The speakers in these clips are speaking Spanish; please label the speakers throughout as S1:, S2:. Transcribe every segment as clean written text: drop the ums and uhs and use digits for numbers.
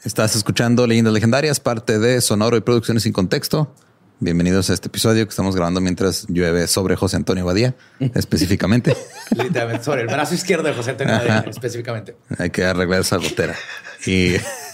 S1: Estás escuchando Leyendas Legendarias, parte de Sonoro y Producciones Sin Contexto. Bienvenidos a este episodio que estamos grabando mientras llueve sobre José Antonio Badía, específicamente.
S2: Literalmente sobre el brazo izquierdo de José Antonio Badía, específicamente.
S1: Hay que arreglar esa gotera. Y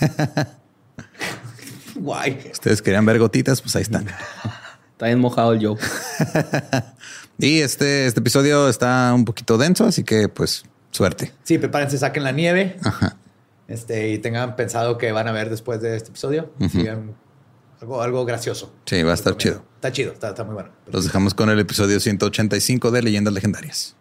S2: Guay.
S1: ustedes querían ver gotitas, pues ahí están.
S3: Está bien mojado el Joe.
S1: Y este episodio está un poquito denso, así que pues suerte.
S2: Sí, prepárense, saquen la nieve.
S1: Ajá.
S2: Y tengan pensado que van a ver después de este episodio. Sigan algo gracioso.
S1: Sí, va a estar chido.
S2: Está chido, está muy bueno.
S1: Los dejamos con el episodio 185 de Leyendas Legendarias.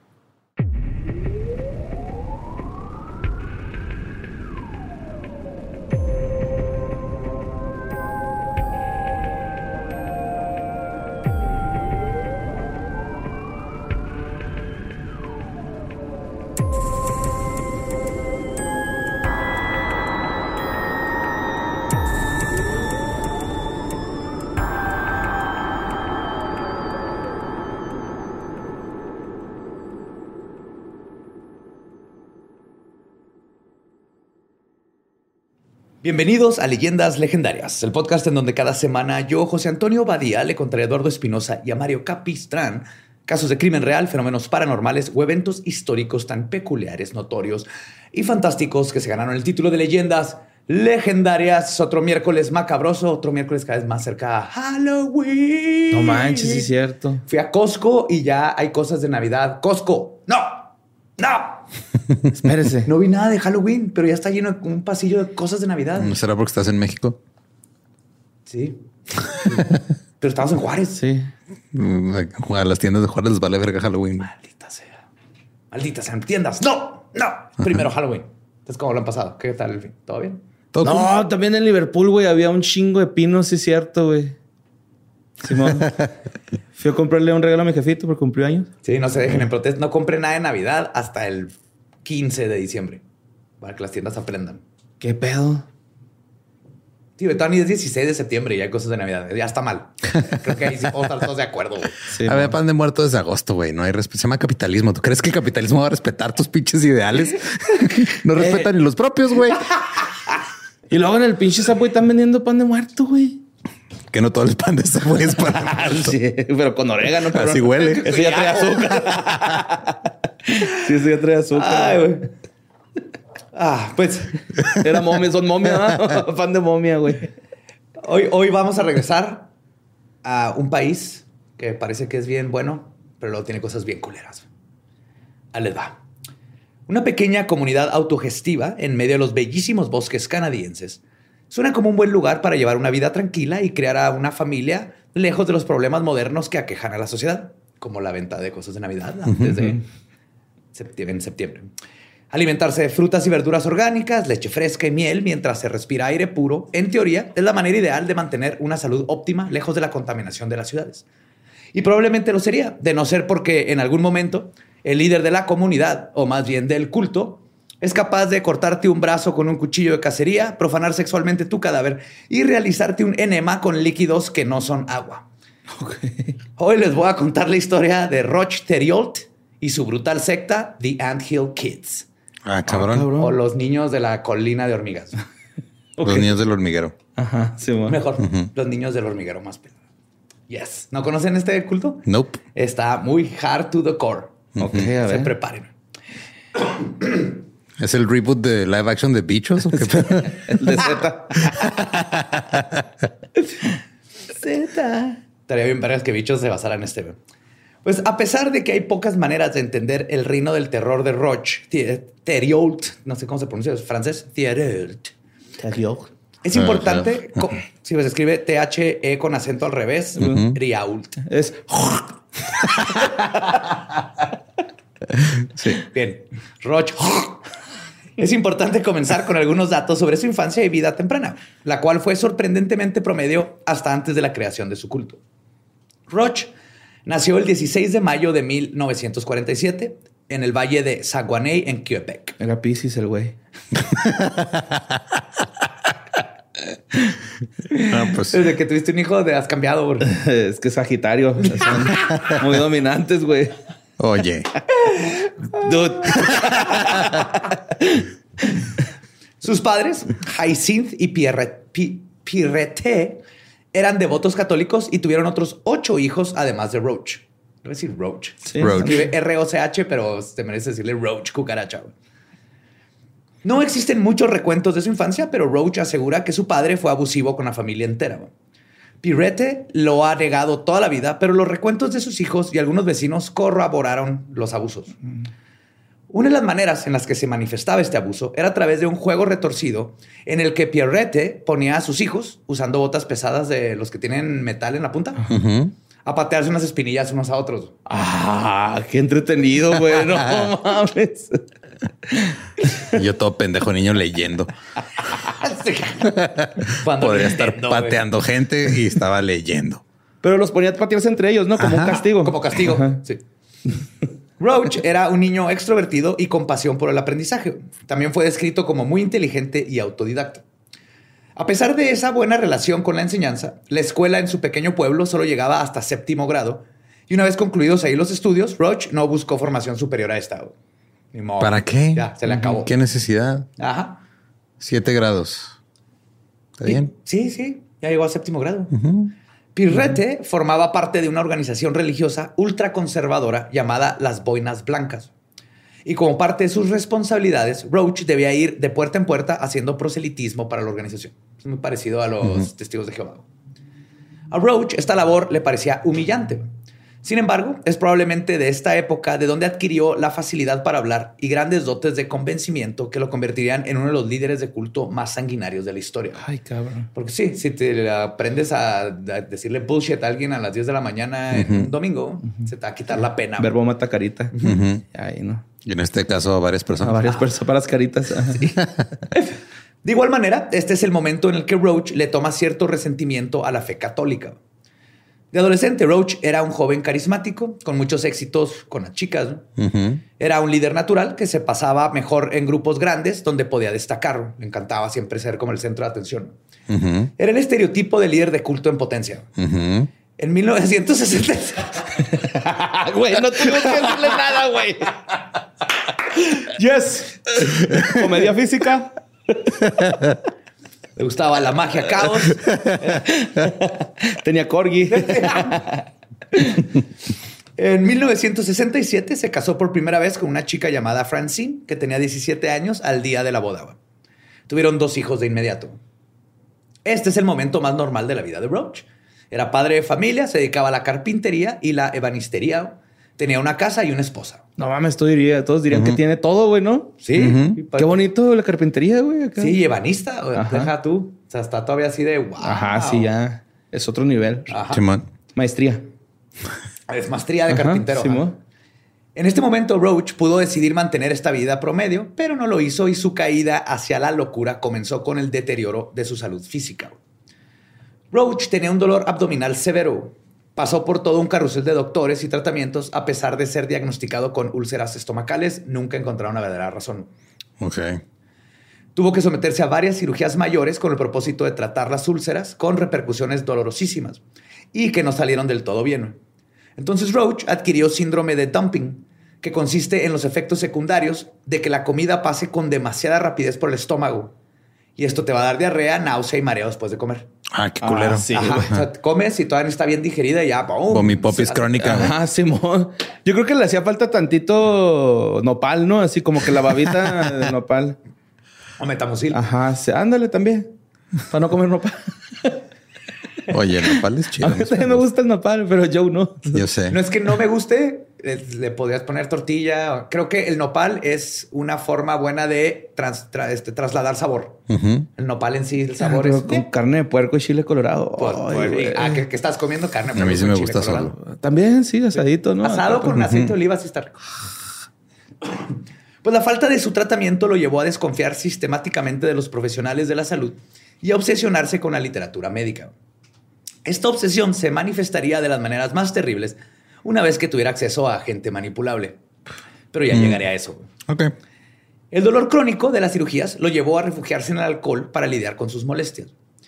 S2: Bienvenidos a Leyendas Legendarias, el podcast en donde cada semana yo, José Antonio Badía, le contaré a Eduardo Espinosa y a Mario Capistrán casos de crimen real, fenómenos paranormales o eventos históricos tan peculiares, notorios y fantásticos que se ganaron el título de Leyendas Legendarias. Otro miércoles macabroso, otro miércoles cada vez más cerca a Halloween.
S3: No manches, sí es cierto.
S2: Fui a Costco y ya hay cosas de Navidad. ¡Costco! ¡No!
S3: Espérese.
S2: No vi nada de Halloween, pero ya está lleno de un pasillo de cosas de Navidad.
S1: ¿No será porque estás en México?
S2: Sí. Pero estamos en Juárez.
S3: Sí.
S1: A las tiendas de Juárez les vale verga Halloween.
S2: Maldita sea. Maldita sean tiendas. ¡No! Primero Halloween. Entonces, ¿cómo lo han pasado? ¿Qué tal el fin? ¿Todo bien?
S1: ¿Todo
S3: No,
S1: cool?
S3: también en Liverpool, güey, había un chingo de pinos, sí es cierto, güey. Simón. Fui a comprarle un regalo a mi jefito porque cumplió años.
S2: Sí, no se dejen en protesta. No compren nada de Navidad hasta el 15 de diciembre. Para que las tiendas aprendan.
S3: ¿Qué pedo?
S2: Tío, todavía es 16 de septiembre y hay cosas de Navidad. Ya está mal. Creo que ahí sí podemos estar todos de acuerdo, güey.
S3: Sí,
S1: Había pan de muerto desde agosto, güey. No hay respeto. Se llama capitalismo. ¿Tú crees que el capitalismo va a respetar tus pinches ideales? No respetan ni los propios, güey.
S3: Y luego en el pinche Subway están vendiendo pan de muerto, güey.
S1: Que no todo el pan de Subway es para
S3: Sí, pero con orégano. Cabrón.
S1: así huele.
S3: Eso ya trae azúcar. Sí, eso ya trae azúcar.
S2: Ay, güey. Pues
S3: Era momia, son momia, ¿no? Pan de momia, güey.
S2: hoy vamos a regresar a un país que parece que es bien bueno, pero luego tiene cosas bien culeras. Ahí les va. Una pequeña comunidad autogestiva en medio de los bellísimos bosques canadienses suena como un buen lugar para llevar una vida tranquila y crear a una familia lejos de los problemas modernos que aquejan a la sociedad, como la venta de cosas de Navidad antes de septiembre. Alimentarse de frutas y verduras orgánicas, leche fresca y miel mientras se respira aire puro, en teoría, es la manera ideal de mantener una salud óptima lejos de la contaminación de las ciudades. Y probablemente lo sería, de no ser porque en algún momento el líder de la comunidad, o más bien del culto, es capaz de cortarte un brazo con un cuchillo de cacería, profanar sexualmente tu cadáver y realizarte un enema con líquidos que no son agua.
S3: Okay.
S2: Hoy les voy a contar la historia de Roch Thériault y su brutal secta, The Anthill Kids.
S1: Ah, cabrón.
S2: O los niños de la colina de hormigas.
S1: Los niños del hormiguero.
S3: Ajá, sí, bueno.
S2: Mejor, los niños del hormiguero más pelado. Yes. ¿No conocen este culto?
S1: Nope.
S2: Está muy hard to the core.
S3: Ok, a
S2: Se
S3: ver.
S2: preparen.
S1: ¿Es el reboot de live action de Bichos? ¿O qué pedo?
S3: El de Z.
S2: Estaría bien vergas que Bichos se basara en este. Pues a pesar de que hay pocas maneras de entender el reino del terror de Roch Thériault, no sé cómo se pronuncia, es francés, Thériault. Es importante, si se escribe T-H-E con acento al revés, Riault.
S3: Es...
S1: Sí.
S2: Bien, Roch. Es importante comenzar con algunos datos sobre su infancia y vida temprana, la cual fue sorprendentemente promedio hasta antes de la creación de su culto. Roch nació el 16 de mayo de 1947 en el valle de Saguenay, en Quebec.
S3: Era Piscis el güey.
S1: No, pues
S2: Desde que tuviste un hijo, has cambiado, bro.
S3: Es que es Sagitario. Son muy dominantes, güey.
S1: oye.
S3: Dude.
S2: Sus padres, Hyacinth y Pierrette, eran devotos católicos y tuvieron otros 8 hijos, además de Roach. Voy a decir Roach.
S3: Sí.
S1: Roach.
S2: Escribe R-O-C-H, pero te merece decirle Roach, cucaracha. Güey. No existen muchos recuentos de su infancia, pero Roach asegura que su padre fue abusivo con la familia entera. Güey. Pierrette lo ha negado toda la vida, pero los recuentos de sus hijos y algunos vecinos corroboraron los abusos. Una de las maneras en las que se manifestaba este abuso era a través de un juego retorcido en el que Pierrette ponía a sus hijos, usando botas pesadas de los que tienen metal en la punta, a patearse unas espinillas unos a otros.
S3: Ah, qué entretenido, güey. No mames.
S1: Yo todo pendejo niño leyendo.
S2: Cuando
S1: Podría
S2: Nintendo,
S1: estar pateando gente y estaba leyendo.
S3: Pero los ponía a patearse entre ellos, ¿no? Como un castigo.
S2: Como castigo.
S3: Ajá.
S2: Sí. Roach era un niño extrovertido y con pasión por el aprendizaje. También fue descrito como muy inteligente y autodidacta. A pesar de esa buena relación con la enseñanza, la escuela en su pequeño pueblo solo llegaba hasta 7º grado. Y una vez concluidos ahí los estudios, Roach no buscó formación superior a esta. Ni modo.
S1: ¿Para qué?
S2: Ya, se le acabó.
S1: ¿Qué necesidad?
S2: Ajá.
S1: 7 grados. ¿Está bien?
S2: Sí, sí. Ya llegó a 7º grado. Pierrette formaba parte de una organización religiosa ultraconservadora llamada las Boinas Blancas. Y como parte de sus responsabilidades, Roach debía ir de puerta en puerta haciendo proselitismo para la organización. Es muy parecido a los testigos de Jehová. A Roach esta labor le parecía humillante. Sin embargo, es probablemente de esta época de donde adquirió la facilidad para hablar y grandes dotes de convencimiento que lo convertirían en uno de los líderes de culto más sanguinarios de la historia.
S3: Ay, cabrón.
S2: Porque sí, si te aprendes a decirle bullshit a alguien a las 10 de la mañana en un domingo, se te va a quitar la pena.
S3: Verbo mata carita. Ahí, ¿no?
S1: Y en este caso a varias personas.
S3: A varias personas para las caritas.
S2: Sí. De igual manera, este es el momento en el que Roach le toma cierto resentimiento a la fe católica. De adolescente, Roach era un joven carismático con muchos éxitos con las chicas. ¿No? Era un líder natural que se pasaba mejor en grupos grandes donde podía destacar. Le encantaba siempre ser como el centro de atención. Era el estereotipo de líder de culto en potencia. En 1960...
S3: Güey, no tengo que decirle nada, güey. Yes. Comedia física.
S2: Le gustaba la magia caos.
S3: Tenía corgi.
S2: En 1967 se casó por primera vez con una chica llamada Francine, que tenía 17 años al día de la boda. Tuvieron 2 hijos de inmediato. Este es el momento más normal de la vida de Roach. Era padre de familia, se dedicaba a la carpintería y la ebanistería. Tenía una casa y una esposa.
S3: No mames, todos dirían que tiene todo, güey, ¿no?
S2: Sí.
S3: Qué bonito la carpintería, güey. Acá.
S2: Sí, y ebanista. Deja tú. O sea, está todavía así de wow.
S3: Ajá, sí, ya. Es otro nivel.
S2: Ajá.
S1: Simón.
S3: Maestría.
S2: Es maestría de carpintero.
S3: Simón.
S2: En este momento, Roach pudo decidir mantener esta vida promedio, pero no lo hizo y su caída hacia la locura comenzó con el deterioro de su salud física. Roach tenía un dolor abdominal severo. Pasó por todo un carrusel de doctores y tratamientos. A pesar de ser diagnosticado con úlceras estomacales, nunca encontraron una verdadera razón.
S1: Ok.
S2: Tuvo que someterse a varias cirugías mayores con el propósito de tratar las úlceras con repercusiones dolorosísimas y que no salieron del todo bien. Entonces Roach adquirió síndrome de dumping, que consiste en los efectos secundarios de que la comida pase con demasiada rapidez por el estómago. Y esto te va a dar diarrea, náusea y mareo después de comer.
S1: Ah, qué culero.
S3: Sí,
S2: Ajá. O sea, comes y todavía no está bien digerida y ya, ¡pum!
S1: Vomipopis crónica.
S3: Ajá, Simón. Yo creo que le hacía falta tantito nopal, ¿no? Así como que la babita de nopal.
S2: O metamucil.
S3: Ajá, sí, ándale también. Para no comer nopal.
S1: Oye, el nopal es chido.
S3: A mí también me gusta el nopal, pero Joe no.
S1: Yo sé.
S2: No es que no me guste, le podrías poner tortilla. Creo que el nopal es una forma buena de trasladar sabor. El nopal en sí, el sabor es...
S3: Con carne de puerco y chile colorado.
S2: Que estás comiendo carne.
S1: A mí sí
S2: con
S1: me
S2: chile
S1: gusta
S2: colorado.
S1: solo.
S3: También, sí, asadito, ¿no?
S2: Asado con aceite de oliva sí está rico. Pues la falta de su tratamiento lo llevó a desconfiar sistemáticamente de los profesionales de la salud y a obsesionarse con la literatura médica. Esta obsesión se manifestaría de las maneras más terribles una vez que tuviera acceso a gente manipulable. Pero ya llegaré a eso.
S1: Ok.
S2: El dolor crónico de las cirugías lo llevó a refugiarse en el alcohol para lidiar con sus molestias.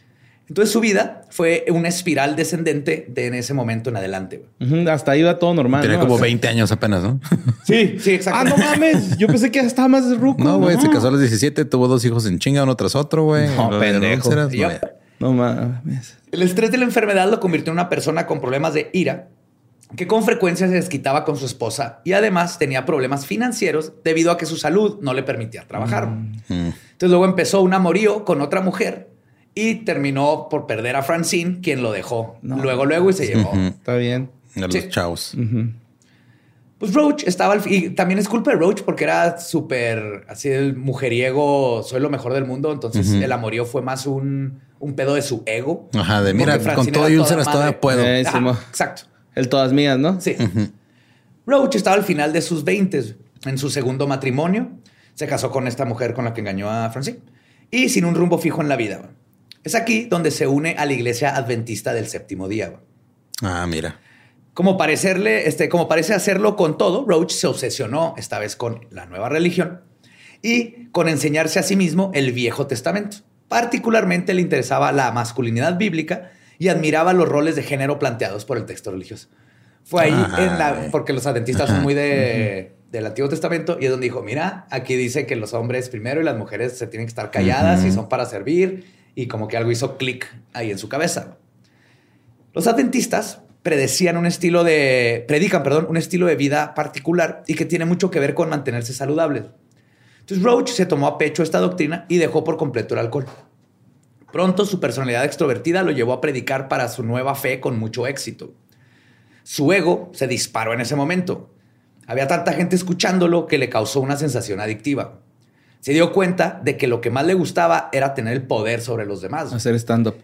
S2: Entonces su vida fue una espiral descendente en ese momento en adelante.
S3: Hasta ahí va todo normal.
S1: Tenía como 20 años apenas, ¿no?
S2: Sí, exacto.
S3: No mames. Yo pensé que estaba más ruco.
S1: No, güey. Se casó a los 17, tuvo 2 hijos en chinga, uno tras otro, güey.
S3: No, pendejo.
S2: No
S3: mames.
S2: El estrés de la enfermedad lo convirtió en una persona con problemas de ira que con frecuencia se desquitaba con su esposa y además tenía problemas financieros debido a que su salud no le permitía trabajar. Entonces luego empezó un amorío con otra mujer y terminó por perder a Francine, quien lo dejó luego y se llevó.
S3: Está bien.
S1: A los chavos.
S2: Pues Roach estaba... Y también es culpa de Roach porque era súper así el mujeriego, soy lo mejor del mundo. Entonces el amorío fue más un pedo de su ego.
S1: Ajá, de mira, con todo y úlceras todavía puedo.
S2: Exacto.
S3: El todas mías, ¿no?
S2: Sí. Roach estaba al final de sus 20s, en su segundo matrimonio. Se casó con esta mujer con la que engañó a Francine y sin un rumbo fijo en la vida. Es aquí donde se une a la iglesia adventista del séptimo día.
S1: Ah, mira.
S2: Como parece hacerlo con todo, Roach se obsesionó esta vez con la nueva religión y con enseñarse a sí mismo el Viejo Testamento. Particularmente le interesaba la masculinidad bíblica y admiraba los roles de género planteados por el texto religioso. Fue ahí porque los adventistas son muy del Antiguo Testamento y es donde dijo, mira, aquí dice que los hombres primero y las mujeres se tienen que estar calladas y son para servir, y como que algo hizo clic ahí en su cabeza. Los adventistas predican un estilo de vida particular y que tiene mucho que ver con mantenerse saludables. Entonces Roach se tomó a pecho esta doctrina y dejó por completo el alcohol. Pronto su personalidad extrovertida lo llevó a predicar para su nueva fe con mucho éxito. Su ego se disparó en ese momento. Había tanta gente escuchándolo que le causó una sensación adictiva. Se dio cuenta de que lo que más le gustaba era tener el poder sobre los demás.
S3: Hacer stand-up.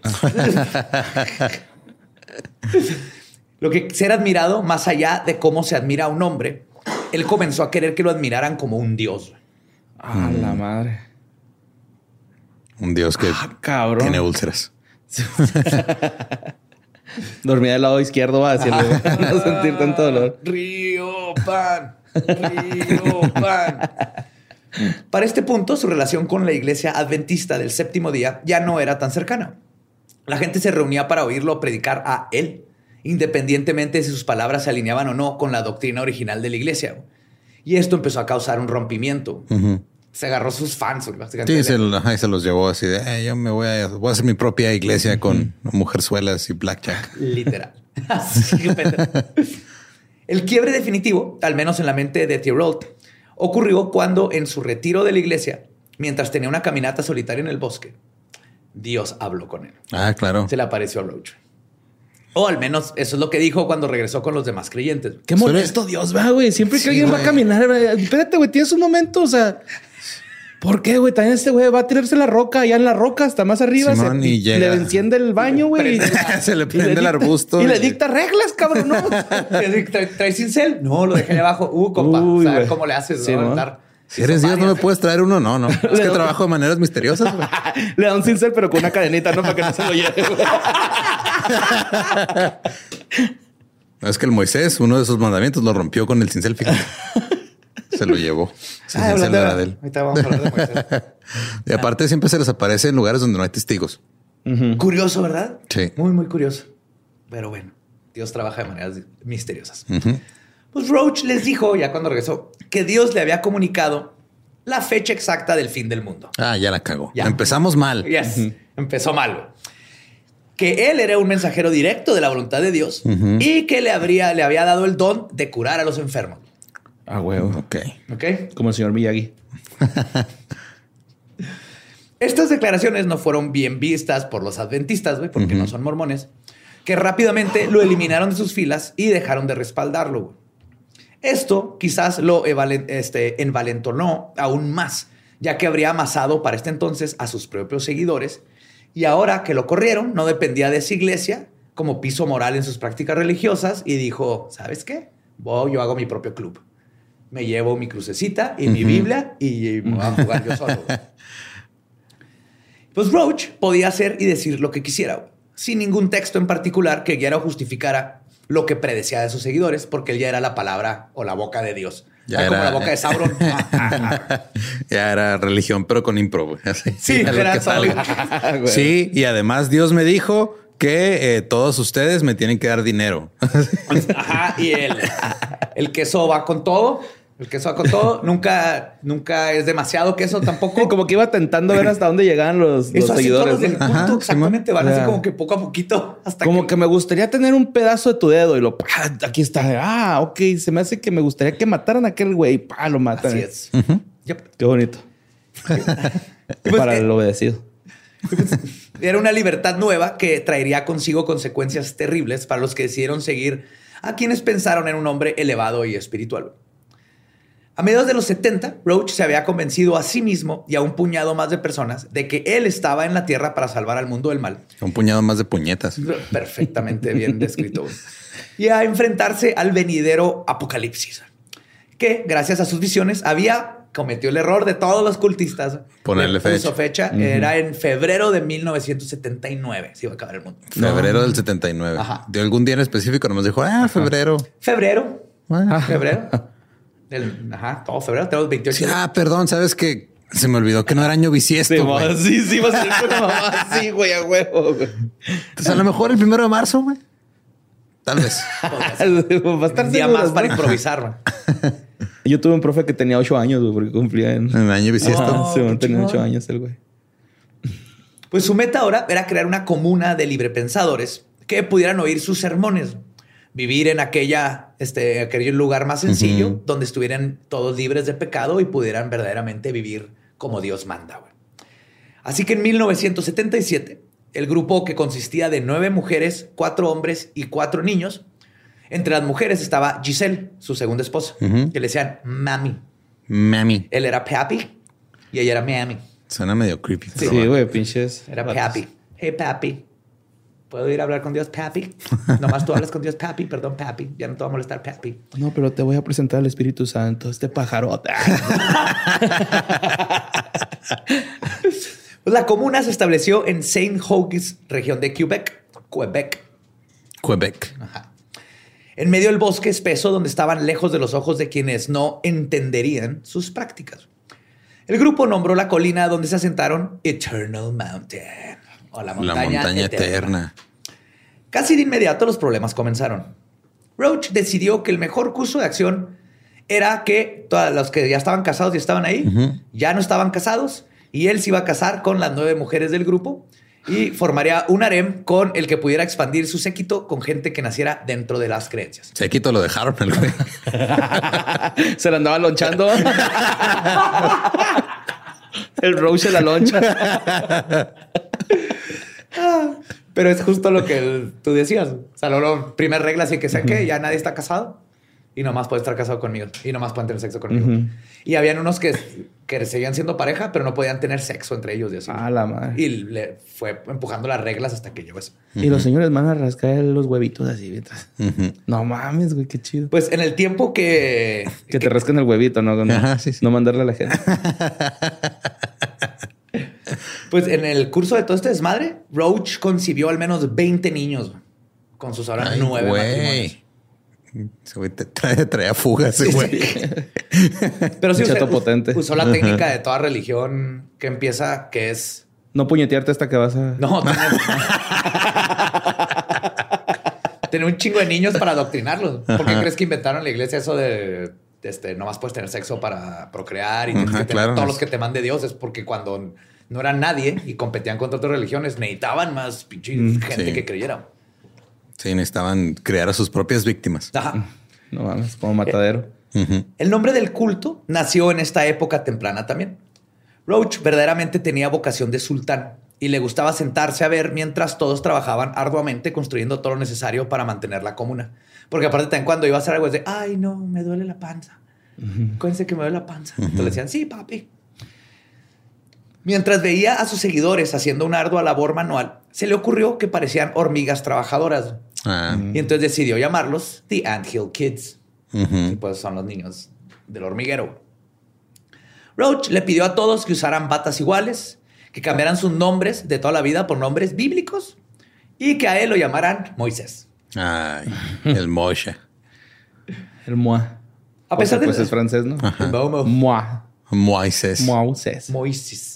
S2: Lo que ser admirado, más allá de cómo se admira a un hombre, él comenzó a querer que lo admiraran como un dios.
S3: Ah, la madre.
S1: Un dios que tiene úlceras.
S3: Dormía del lado izquierdo, va a decirle, no sentir tanto dolor.
S2: Río pan. Para este punto, su relación con la iglesia adventista del séptimo día ya no era tan cercana. La gente se reunía para oírlo predicar a él, independientemente de si sus palabras se alineaban o no con la doctrina original de la iglesia. Y esto empezó a causar un rompimiento. Se agarró sus fans, básicamente. Sí,
S1: se los llevó así de, yo me voy a hacer mi propia iglesia con mujerzuelas y blackjack.
S2: Literal. Así, el quiebre definitivo, al menos en la mente de Thierold, ocurrió cuando en su retiro de la iglesia, mientras tenía una caminata solitaria en el bosque, Dios habló con él.
S1: Ah, claro.
S2: Se le apareció a Roach. O al menos eso es lo que dijo cuando regresó con los demás creyentes.
S3: Qué molesto Dios, va, güey. Siempre que alguien va a caminar, espérate, güey, tienes un momento, o sea... ¿Por qué, güey? También este güey va a tirarse la roca, allá en la roca, hasta más arriba.
S1: Simón, y
S3: le encende el baño, güey.
S1: Se le prende el arbusto.
S3: Y le dicta reglas, cabrón, ¿no?
S2: ¿Traes cincel? No, lo dejé abajo. Compa, ¿sabes cómo le haces?
S3: Sí, ¿no?
S1: Si eres Dios, ¿no me puedes traer uno? No. Es que trabajo de maneras misteriosas, güey.
S3: Le da un cincel, pero con una cadenita, ¿no? Para que no se lo lleve, güey.
S1: Es que el Moisés, uno de sus mandamientos, lo rompió con el cincel, fíjate. Se lo llevó.
S2: Hablando de él. Ahorita vamos a hablar de Moisés.
S1: Y aparte siempre se les aparece en lugares donde no hay testigos.
S2: Curioso, ¿verdad?
S1: Sí.
S2: Muy, muy curioso. Pero bueno, Dios trabaja de maneras misteriosas. Pues Roach les dijo, ya cuando regresó, que Dios le había comunicado la fecha exacta del fin del mundo.
S1: Ah, ya la cagó. Ya. Empezamos mal.
S2: Yes. Empezó mal. Que él era un mensajero directo de la voluntad de Dios y que le había dado el don de curar a los enfermos.
S3: Ah, huevo.
S1: Ok.
S3: Como el señor Miyagi.
S2: Estas declaraciones no fueron bien vistas por los adventistas, güey, porque no son mormones, que rápidamente lo eliminaron de sus filas y dejaron de respaldarlo, güey. Esto quizás lo envalentonó aún más, ya que habría amasado para este entonces a sus propios seguidores y ahora que lo corrieron no dependía de esa iglesia como piso moral en sus prácticas religiosas y dijo, ¿sabes qué? Yo hago mi propio club. Me llevo mi crucecita y mi Biblia y me voy a jugar yo solo. Pues Roach podía hacer y decir lo que quisiera, sin ningún texto en particular que guiara o justificara lo que predecía de sus seguidores, porque él ya era la palabra o la boca de Dios
S1: Ya
S2: como
S1: era-
S2: la boca de Sauron.
S1: Ya era religión, pero con impro, güey. Así,
S2: Sí,
S1: a lo
S2: era
S1: que
S2: todo.
S1: salga.
S3: Güey.
S1: Sí, y además Dios me dijo que todos ustedes me tienen que dar dinero.
S2: Ajá, y el queso va con todo. El queso va con todo. Nunca es demasiado queso tampoco.
S3: Como que iba tentando ver hasta dónde llegaban los
S2: Eso así
S3: seguidores.
S2: todos del
S3: ¿no?
S2: culto,
S1: Ajá,
S2: exactamente. Van
S3: Simón.
S2: así como que poco a poquito hasta
S3: Como que me gustaría tener un pedazo de tu dedo y lo aquí está. Ah, ok. Se me hace que me gustaría que mataran a aquel güey. Pa, lo matan.
S2: Así es. Yep.
S3: Qué bonito.
S2: Pues,
S3: Para el obedecido.
S2: Era una libertad nueva que traería consigo consecuencias terribles para los que decidieron seguir a quienes pensaron en un hombre elevado y espiritual. A mediados de los 70, Roach se había convencido a sí mismo y a un puñado más de personas de que él estaba en la tierra para salvar al mundo del mal.
S1: Un puñado más de puñetas.
S2: Perfectamente bien descrito. Y a enfrentarse al venidero apocalipsis, que gracias a sus visiones cometió el error de todos los cultistas.
S1: Ponerle
S2: Le puso
S1: fecha.
S2: Era en febrero de 1979. Se iba a acabar el mundo.
S1: Febrero del 79.
S2: Ajá.
S1: ¿De algún día en específico? Nomás dijo, febrero.
S2: Febrero.
S1: Ah.
S2: Febrero. Todo febrero. Tenemos 28.
S1: Sí, perdón, sabes que se me olvidó que no era año bisiesto. güey.
S3: Sí, va a ser una mamá así, güey, a huevo, güey.
S1: Entonces, a lo mejor el 1 de marzo, güey. Tal vez.
S3: Va a estar
S2: Un día
S3: seguro,
S2: más para
S3: ¿no?
S2: improvisar. Man.
S3: Yo tuve un profe que tenía 8 años, güey, porque cumplía en...
S1: En año bisiesto.
S2: No.
S3: Sí,
S2: qué
S3: tenía
S2: chingón.
S3: 8 años el güey.
S2: Pues su meta ahora era crear una comuna de librepensadores que pudieran oír sus sermones. Vivir en aquel lugar más sencillo, donde estuvieran todos libres de pecado y pudieran verdaderamente vivir como Dios manda. Güey. Así que en 1977, el grupo, que consistía de 9 mujeres, 4 hombres y 4 niños, entre las mujeres estaba Giselle, su segunda esposa, que le decían Mami.
S1: Mami.
S2: Él era Papi y ella era Mami.
S1: Suena medio creepy.
S3: Sí,
S1: pero bueno.
S3: güey, pinches.
S2: Era Papi. Hey, Papi. ¿Puedo ir a hablar con Dios, Papi? Nomás tú hablas con Dios, Papi. Perdón, Papi. Ya no te va a molestar, Papi.
S3: No, pero te voy a presentar al Espíritu Santo, este pajarote.
S2: Pues la comuna se estableció en Saint-Hugues, región de Quebec.
S1: Quebec.
S2: Ajá. En medio del bosque espeso, donde estaban lejos de los ojos de quienes no entenderían sus prácticas. El grupo nombró la colina donde se asentaron Eternal Mountain, o la montaña
S1: eterna.
S2: Casi de inmediato los problemas comenzaron. Roach decidió que el mejor curso de acción era que todos los que ya estaban casados y estaban ahí, ya no estaban casados, y él se iba a casar con las 9 mujeres del grupo y formaría un harem con el que pudiera expandir su séquito con gente que naciera dentro de las creencias.
S1: Séquito lo dejaron el güey.
S3: Se la andaba lonchando. El Roach de la loncha.
S2: Pero es justo lo que tú decías. O sea, la primera regla sí que sé que ya nadie está casado y nomás puede estar casado conmigo y nomás pueden tener sexo conmigo. Y habían unos que seguían siendo pareja, pero no podían tener sexo entre ellos. Y así.
S3: Ah, la madre.
S2: Y le fue empujando las reglas hasta que llegó eso.
S3: Y los señores van a rascar los huevitos así mientras. No mames, güey, qué chido.
S2: Pues en el tiempo que
S3: Que te rasquen el huevito, ¿no? No,
S1: Ajá, sí, sí.
S3: no mandarle a la gente.
S2: Pues en el curso de todo este desmadre, Roach concibió al menos 20 niños con sus ahora 9 matrimonios.
S1: Ese güey traía fuga ese güey.
S2: Pero sí
S3: Chato potente.
S2: usó la técnica de toda religión que empieza, que es...
S3: No puñetearte hasta que vas a...
S2: No, tener un chingo de niños para adoctrinarlos. ¿Por qué crees que inventaron en la iglesia eso de nomás puedes tener sexo para procrear y tienes que tener
S1: claro.
S2: todos los que te mande Dios? Es porque cuando no eran nadie y competían contra otras religiones, necesitaban más pinche gente
S1: sí.
S2: que creyera.
S1: Sí, necesitaban crear a sus propias víctimas.
S2: Ajá.
S3: No mames, como matadero.
S2: El nombre del culto nació en esta época temprana también. Roach verdaderamente tenía vocación de sultán y le gustaba sentarse a ver mientras todos trabajaban arduamente construyendo todo lo necesario para mantener la comuna. Porque aparte también cuando iba a hacer algo es de, ay no, me duele la panza. Acuérdense que me duele la panza. Entonces le decían, sí, papi. Mientras veía a sus seguidores haciendo una ardua labor manual, se le ocurrió que parecían hormigas trabajadoras. Y entonces decidió llamarlos The Anthill Kids. Y pues son los niños del hormiguero. Roach le pidió a todos que usaran batas iguales, que cambiaran sus nombres de toda la vida por nombres bíblicos y que a él lo llamaran Moisés.
S1: Ay, el Moshe.
S3: El Moa.
S2: A pesar
S3: Porque,
S2: de...
S3: pues es francés, ¿no?
S2: Momo.
S3: Moisés.
S2: Moisés.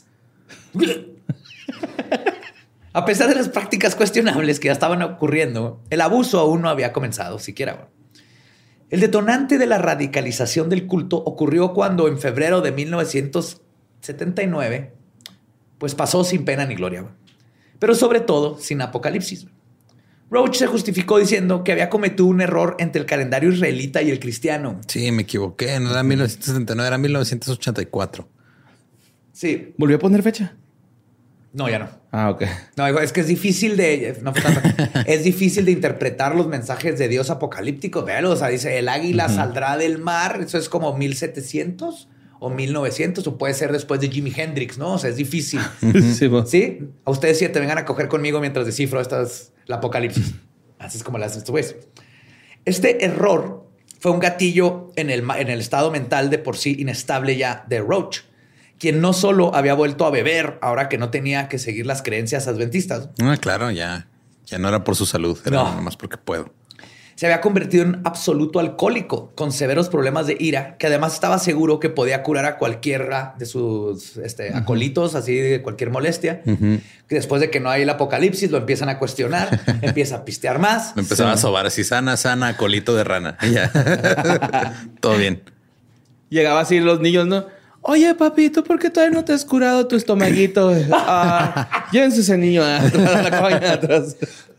S2: A pesar de las prácticas cuestionables que ya estaban ocurriendo, el abuso aún no había comenzado siquiera. El detonante de la radicalización del culto ocurrió cuando en febrero de 1979, pues pasó sin pena ni gloria, pero sobre todo sin apocalipsis. Roach se justificó diciendo que había cometido un error entre el calendario israelita y el cristiano.
S1: Sí, me equivoqué. No era 1979, era 1984.
S2: Sí.
S3: ¿Volvió a poner fecha?
S2: No, ya no.
S3: Ah, ok.
S2: No, es que es difícil de... No fue tanto. Es difícil de interpretar los mensajes de Dios apocalípticos. Véalo, o sea, dice, el águila saldrá del mar. Eso es como 1700 o 1900 o puede ser después de Jimi Hendrix, ¿no? O sea, es difícil.
S3: Sí,
S2: ¿Sí? A ustedes 7 vengan a coger conmigo mientras descifro el apocalipsis. Así es como lo hacen estos güeyes. Este error fue un gatillo en el estado mental de por sí inestable ya de Roach, quien no solo había vuelto a beber ahora que no tenía que seguir las creencias adventistas.
S1: Ah, claro, ya no era por su salud, era nomás porque puedo.
S2: Se había convertido en absoluto alcohólico con severos problemas de ira, que además estaba seguro que podía curar a cualquiera de sus acólitos, así de cualquier molestia. Que después de que no hay el apocalipsis, lo empiezan a cuestionar, empieza a pistear más.
S1: Lo empezaba a sobar así, sana, colito de rana. Ya. Todo bien.
S3: Llegaba así los niños, ¿no? Oye, papi, ¿tú por qué todavía no te has curado tu estomaguito? Llévense ese niño atrás, a la cabaña de atrás.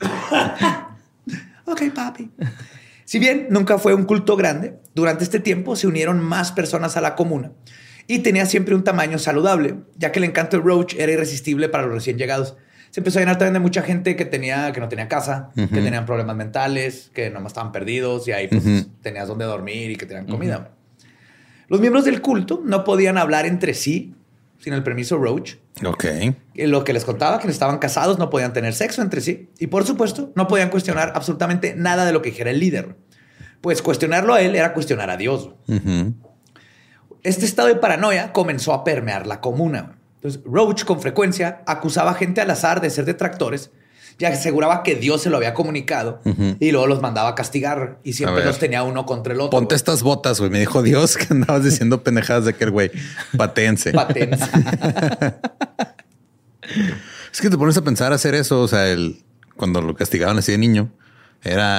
S2: Ok, papi. Si bien nunca fue un culto grande, durante este tiempo se unieron más personas a la comuna y tenía siempre un tamaño saludable, ya que el encanto de Roach era irresistible para los recién llegados. Se empezó a llenar también de mucha gente que no tenía casa, que tenían problemas mentales, que nomás estaban perdidos y ahí pues, tenías donde dormir y que tenían comida. Los miembros del culto no podían hablar entre sí sin el permiso de Roach.
S1: Ok.
S2: Lo que les contaba, que estaban casados, no podían tener sexo entre sí. Y por supuesto, no podían cuestionar absolutamente nada de lo que dijera el líder. Pues cuestionarlo a él era cuestionar a Dios. Este estado de paranoia comenzó a permear la comuna. Entonces, Roach con frecuencia acusaba a gente al azar de ser detractores, ya que aseguraba que Dios se lo había comunicado y luego los mandaba a castigar y siempre los tenía uno contra el otro.
S1: Ponte estas botas, güey. Me dijo Dios que andabas diciendo pendejadas de aquel güey. Patéense. Es que te pones a pensar hacer eso. O sea, cuando lo castigaban así de niño, era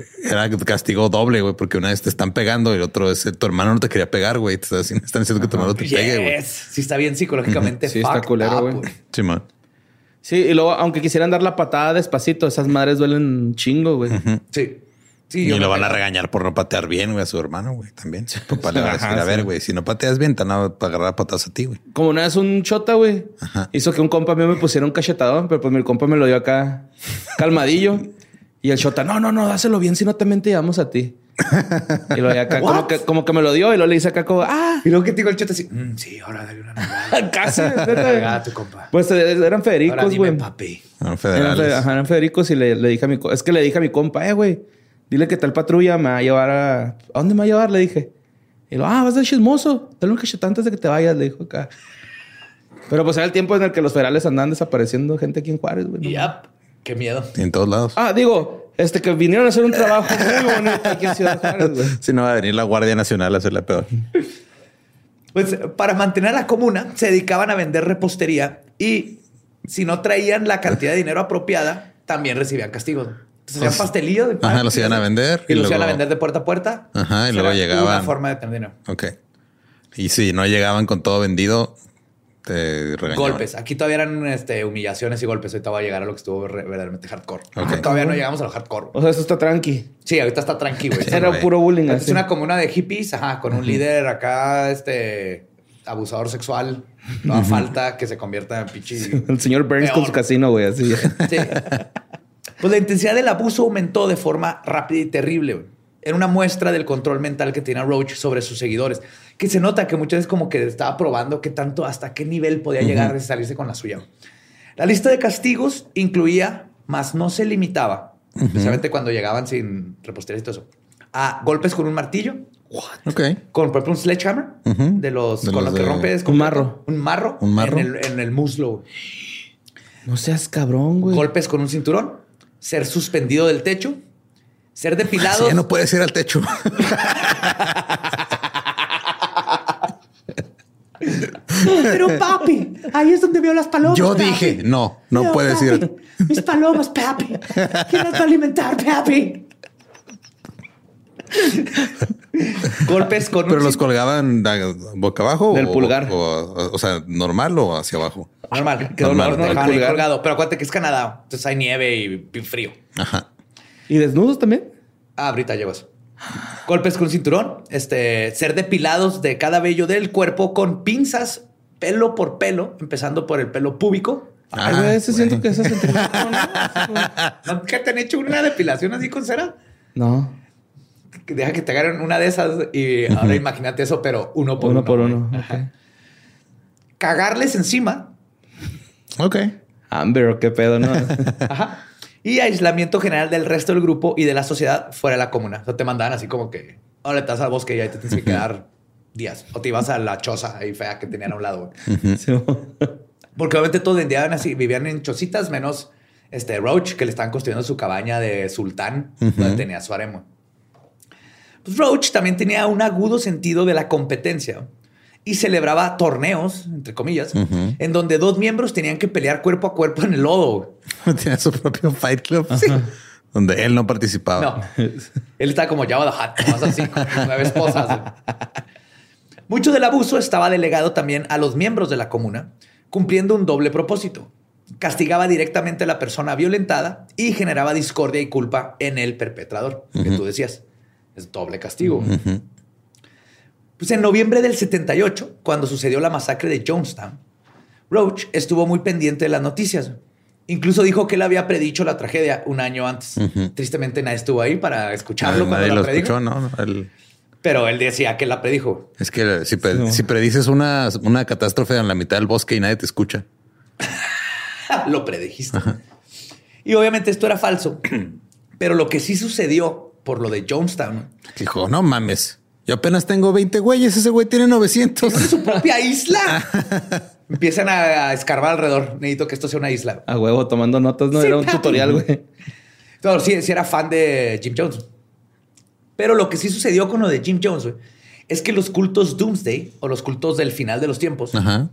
S1: castigo doble, güey, porque una vez te están pegando y el otro es tu hermano no te quería pegar, güey. Están diciendo que tu hermano te pegue, güey.
S2: Sí, está bien psicológicamente.
S3: Sí, está culero, güey.
S1: Sí, man.
S3: Sí, y luego, aunque quisieran dar la patada despacito, esas madres duelen un chingo, güey.
S2: Sí. Sí,
S1: y lo van a regañar por no patear bien, güey, a su hermano, güey, también. Papá le va a decir, a ver, güey, si no pateas bien, te van a agarrar patas a ti, güey.
S3: Como una vez un chota, güey, hizo que un compa mío me pusiera un cachetadón, pero pues mi compa me lo dio acá calmadillo. Y el chota, no, dáselo bien, si no también te llevamos a ti. Y lo de acá como que me lo dio y lo le hice acá como,
S2: Y luego que te digo el chota así, sí, ahora dale una nalgada.
S3: Casi.
S2: Tu compa.
S3: Pues eran Federicos, güey.
S2: Papi.
S3: Eran Federicos y le dije a mi compa, es que le dije a mi compa, güey, dile que tal patrulla me va a llevar ¿a dónde me va a llevar? Le dije. Y lo, vas de chismoso. Dale un cachetón antes de que te vayas, le dijo acá. Pero pues era el tiempo en el que los federales andaban desapareciendo gente aquí en Juárez, güey.
S2: Yep. Qué miedo.
S1: Y en todos lados.
S3: Digo, que vinieron a hacer un trabajo muy bonito aquí en Ciudad Juárez, güey.
S1: Si no va a venir la Guardia Nacional a hacerle peor.
S2: Pues para mantener a la comuna se dedicaban a vender repostería y si no traían la cantidad de dinero apropiada, también recibían castigos. Entonces hacían pastelillos de pan.
S1: Los iban a vender.
S2: Y los iban a vender de puerta a puerta.
S1: Y luego llegaban.
S2: Una forma de tener dinero.
S1: Ok. Y si no llegaban con todo vendido, te regañaban.
S2: Golpes. Aquí todavía eran humillaciones y golpes. Ahorita va a llegar a lo que estuvo verdaderamente hardcore.
S1: Okay.
S2: Todavía no llegamos a lo hardcore.
S3: O sea, eso está tranqui.
S2: Sí, ahorita está tranqui, güey.
S3: Era puro bullying.
S2: Es una comuna de hippies, con un líder acá, abusador sexual. Toda falta que se convierta en pinche...
S3: El señor Burns con su casino, güey, así.
S2: Sí. Pues la intensidad del abuso aumentó de forma rápida y terrible, güey. Era una muestra del control mental que tenía Roach sobre sus seguidores, que se nota que muchas veces como que estaba probando qué tanto, hasta qué nivel podía llegar a salirse con la suya. La lista de castigos incluía, mas no se limitaba, especialmente cuando llegaban sin repostería y todo eso, a golpes con un martillo.
S1: Okay.
S2: Con, por ejemplo, un sledgehammer con lo que rompes.
S3: Un marro.
S2: Un marro. En el muslo.
S3: No seas cabrón, güey.
S2: Golpes con un cinturón. Ser suspendido del techo. Ser depilado.
S1: Ya no puedes ir al techo.
S2: Pero papi, ahí es donde veo las palomas.
S1: Yo
S2: papi.
S1: dije, no puedes
S2: papi,
S1: ir.
S2: Mis palomas, papi. ¿Quién las va a alimentar, papi? Golpes con
S1: Pero los colgaban boca abajo.
S3: Del pulgar.
S1: O sea, normal o hacia abajo.
S2: Normal, quedó
S1: Normal,
S2: normal,
S1: el
S2: normal colgado. Pero acuérdate que es Canadá, entonces hay nieve y frío.
S1: Ajá.
S3: ¿Y desnudos también?
S2: Ahorita llego a eso. Golpes con cinturón, ser depilados de cada vello del cuerpo con pinzas, pelo por pelo, empezando por el pelo púbico.
S3: Ay, güey, ese siento que eso es
S2: ¿Nunca te han hecho una depilación así con cera?
S3: No.
S2: Deja que te agarren una de esas y ahora imagínate eso, pero uno por uno.
S3: Uno por uno.
S2: Ajá. Cagarles encima.
S1: Ok.
S3: Amber, ¿o qué pedo, no?
S2: Ajá. Y aislamiento general del resto del grupo y de la sociedad fuera de la comuna. O sea, te mandaban así como que, ahora te vas al bosque y ahí te tienes que quedar días. O te ibas a la choza ahí fea que tenían a un lado.
S3: Sí.
S2: Porque obviamente todos vivían así, vivían en chocitas, menos Roach, que le estaban construyendo su cabaña de sultán, donde tenía su harem. Pues Roach también tenía un agudo sentido de la competencia y celebraba torneos, entre comillas, en donde dos miembros tenían que pelear cuerpo a cuerpo en el lodo.
S1: Tenía su propio fight club. Sí. Donde él no participaba.
S2: No, él estaba como Jabba the Hutt, más así, con sus 9 esposas. Mucho del abuso estaba delegado también a los miembros de la comuna, cumpliendo un doble propósito. Castigaba directamente a la persona violentada y generaba discordia y culpa en el perpetrador, que tú decías. Es doble castigo. Pues en noviembre del 78, cuando sucedió la masacre de Jonestown, Roach estuvo muy pendiente de las noticias. Incluso dijo que él había predicho la tragedia un año antes. Tristemente nadie estuvo ahí para escucharlo cuando
S1: nadie
S2: la
S1: lo
S2: predijo.
S1: escuchó, ¿no?
S2: Pero él decía que la predijo.
S1: Es que si predices una catástrofe en la mitad del bosque y nadie te escucha.
S2: Lo predijiste. Ajá. Y obviamente esto era falso. Pero lo que sí sucedió por lo de Jonestown.
S1: Dijo, no mames. Yo apenas tengo 20 güeyes. Ese güey tiene 900.
S2: ¿Es su propia isla? Empiezan a escarbar alrededor. Necesito que esto sea una isla.
S3: A huevo, tomando notas. No, sí, era un tutorial, güey.
S2: No, sí era fan de Jim Jones. Pero lo que sí sucedió con lo de Jim Jones, güey, es que los cultos Doomsday o los cultos del final de los tiempos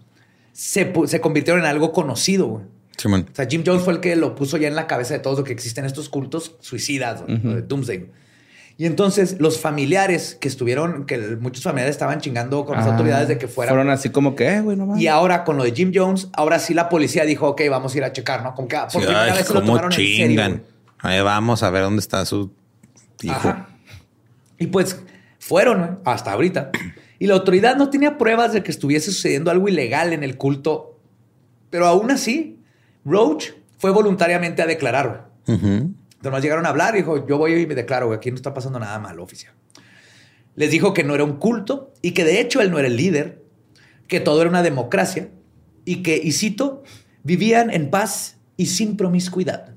S2: se convirtieron en algo conocido, güey.
S1: Sí, man.
S2: O sea, Jim Jones fue el que lo puso ya en la cabeza de todos lo que existen estos cultos suicidas, de Doomsday. Y entonces los familiares que estuvieron, que muchos familiares estaban chingando con las autoridades de que
S3: fueron así como que, güey, no mames.
S2: Y ahora con lo de Jim Jones, ahora sí la policía dijo, ok, vamos a ir a checar, ¿no? Como que por primera vez se lo tomaron en serio.
S1: Ahí vamos a ver dónde está su hijo.
S2: Ajá. Y pues fueron hasta ahorita. Y la autoridad no tenía pruebas de que estuviese sucediendo algo ilegal en el culto. Pero aún así, Roach fue voluntariamente a declarar. Entonces llegaron a hablar y dijo, yo voy y me declaro, aquí no está pasando nada malo, oficial. Les dijo que no era un culto y que de hecho él no era el líder, que todo era una democracia y que, y cito, vivían en paz y sin promiscuidad.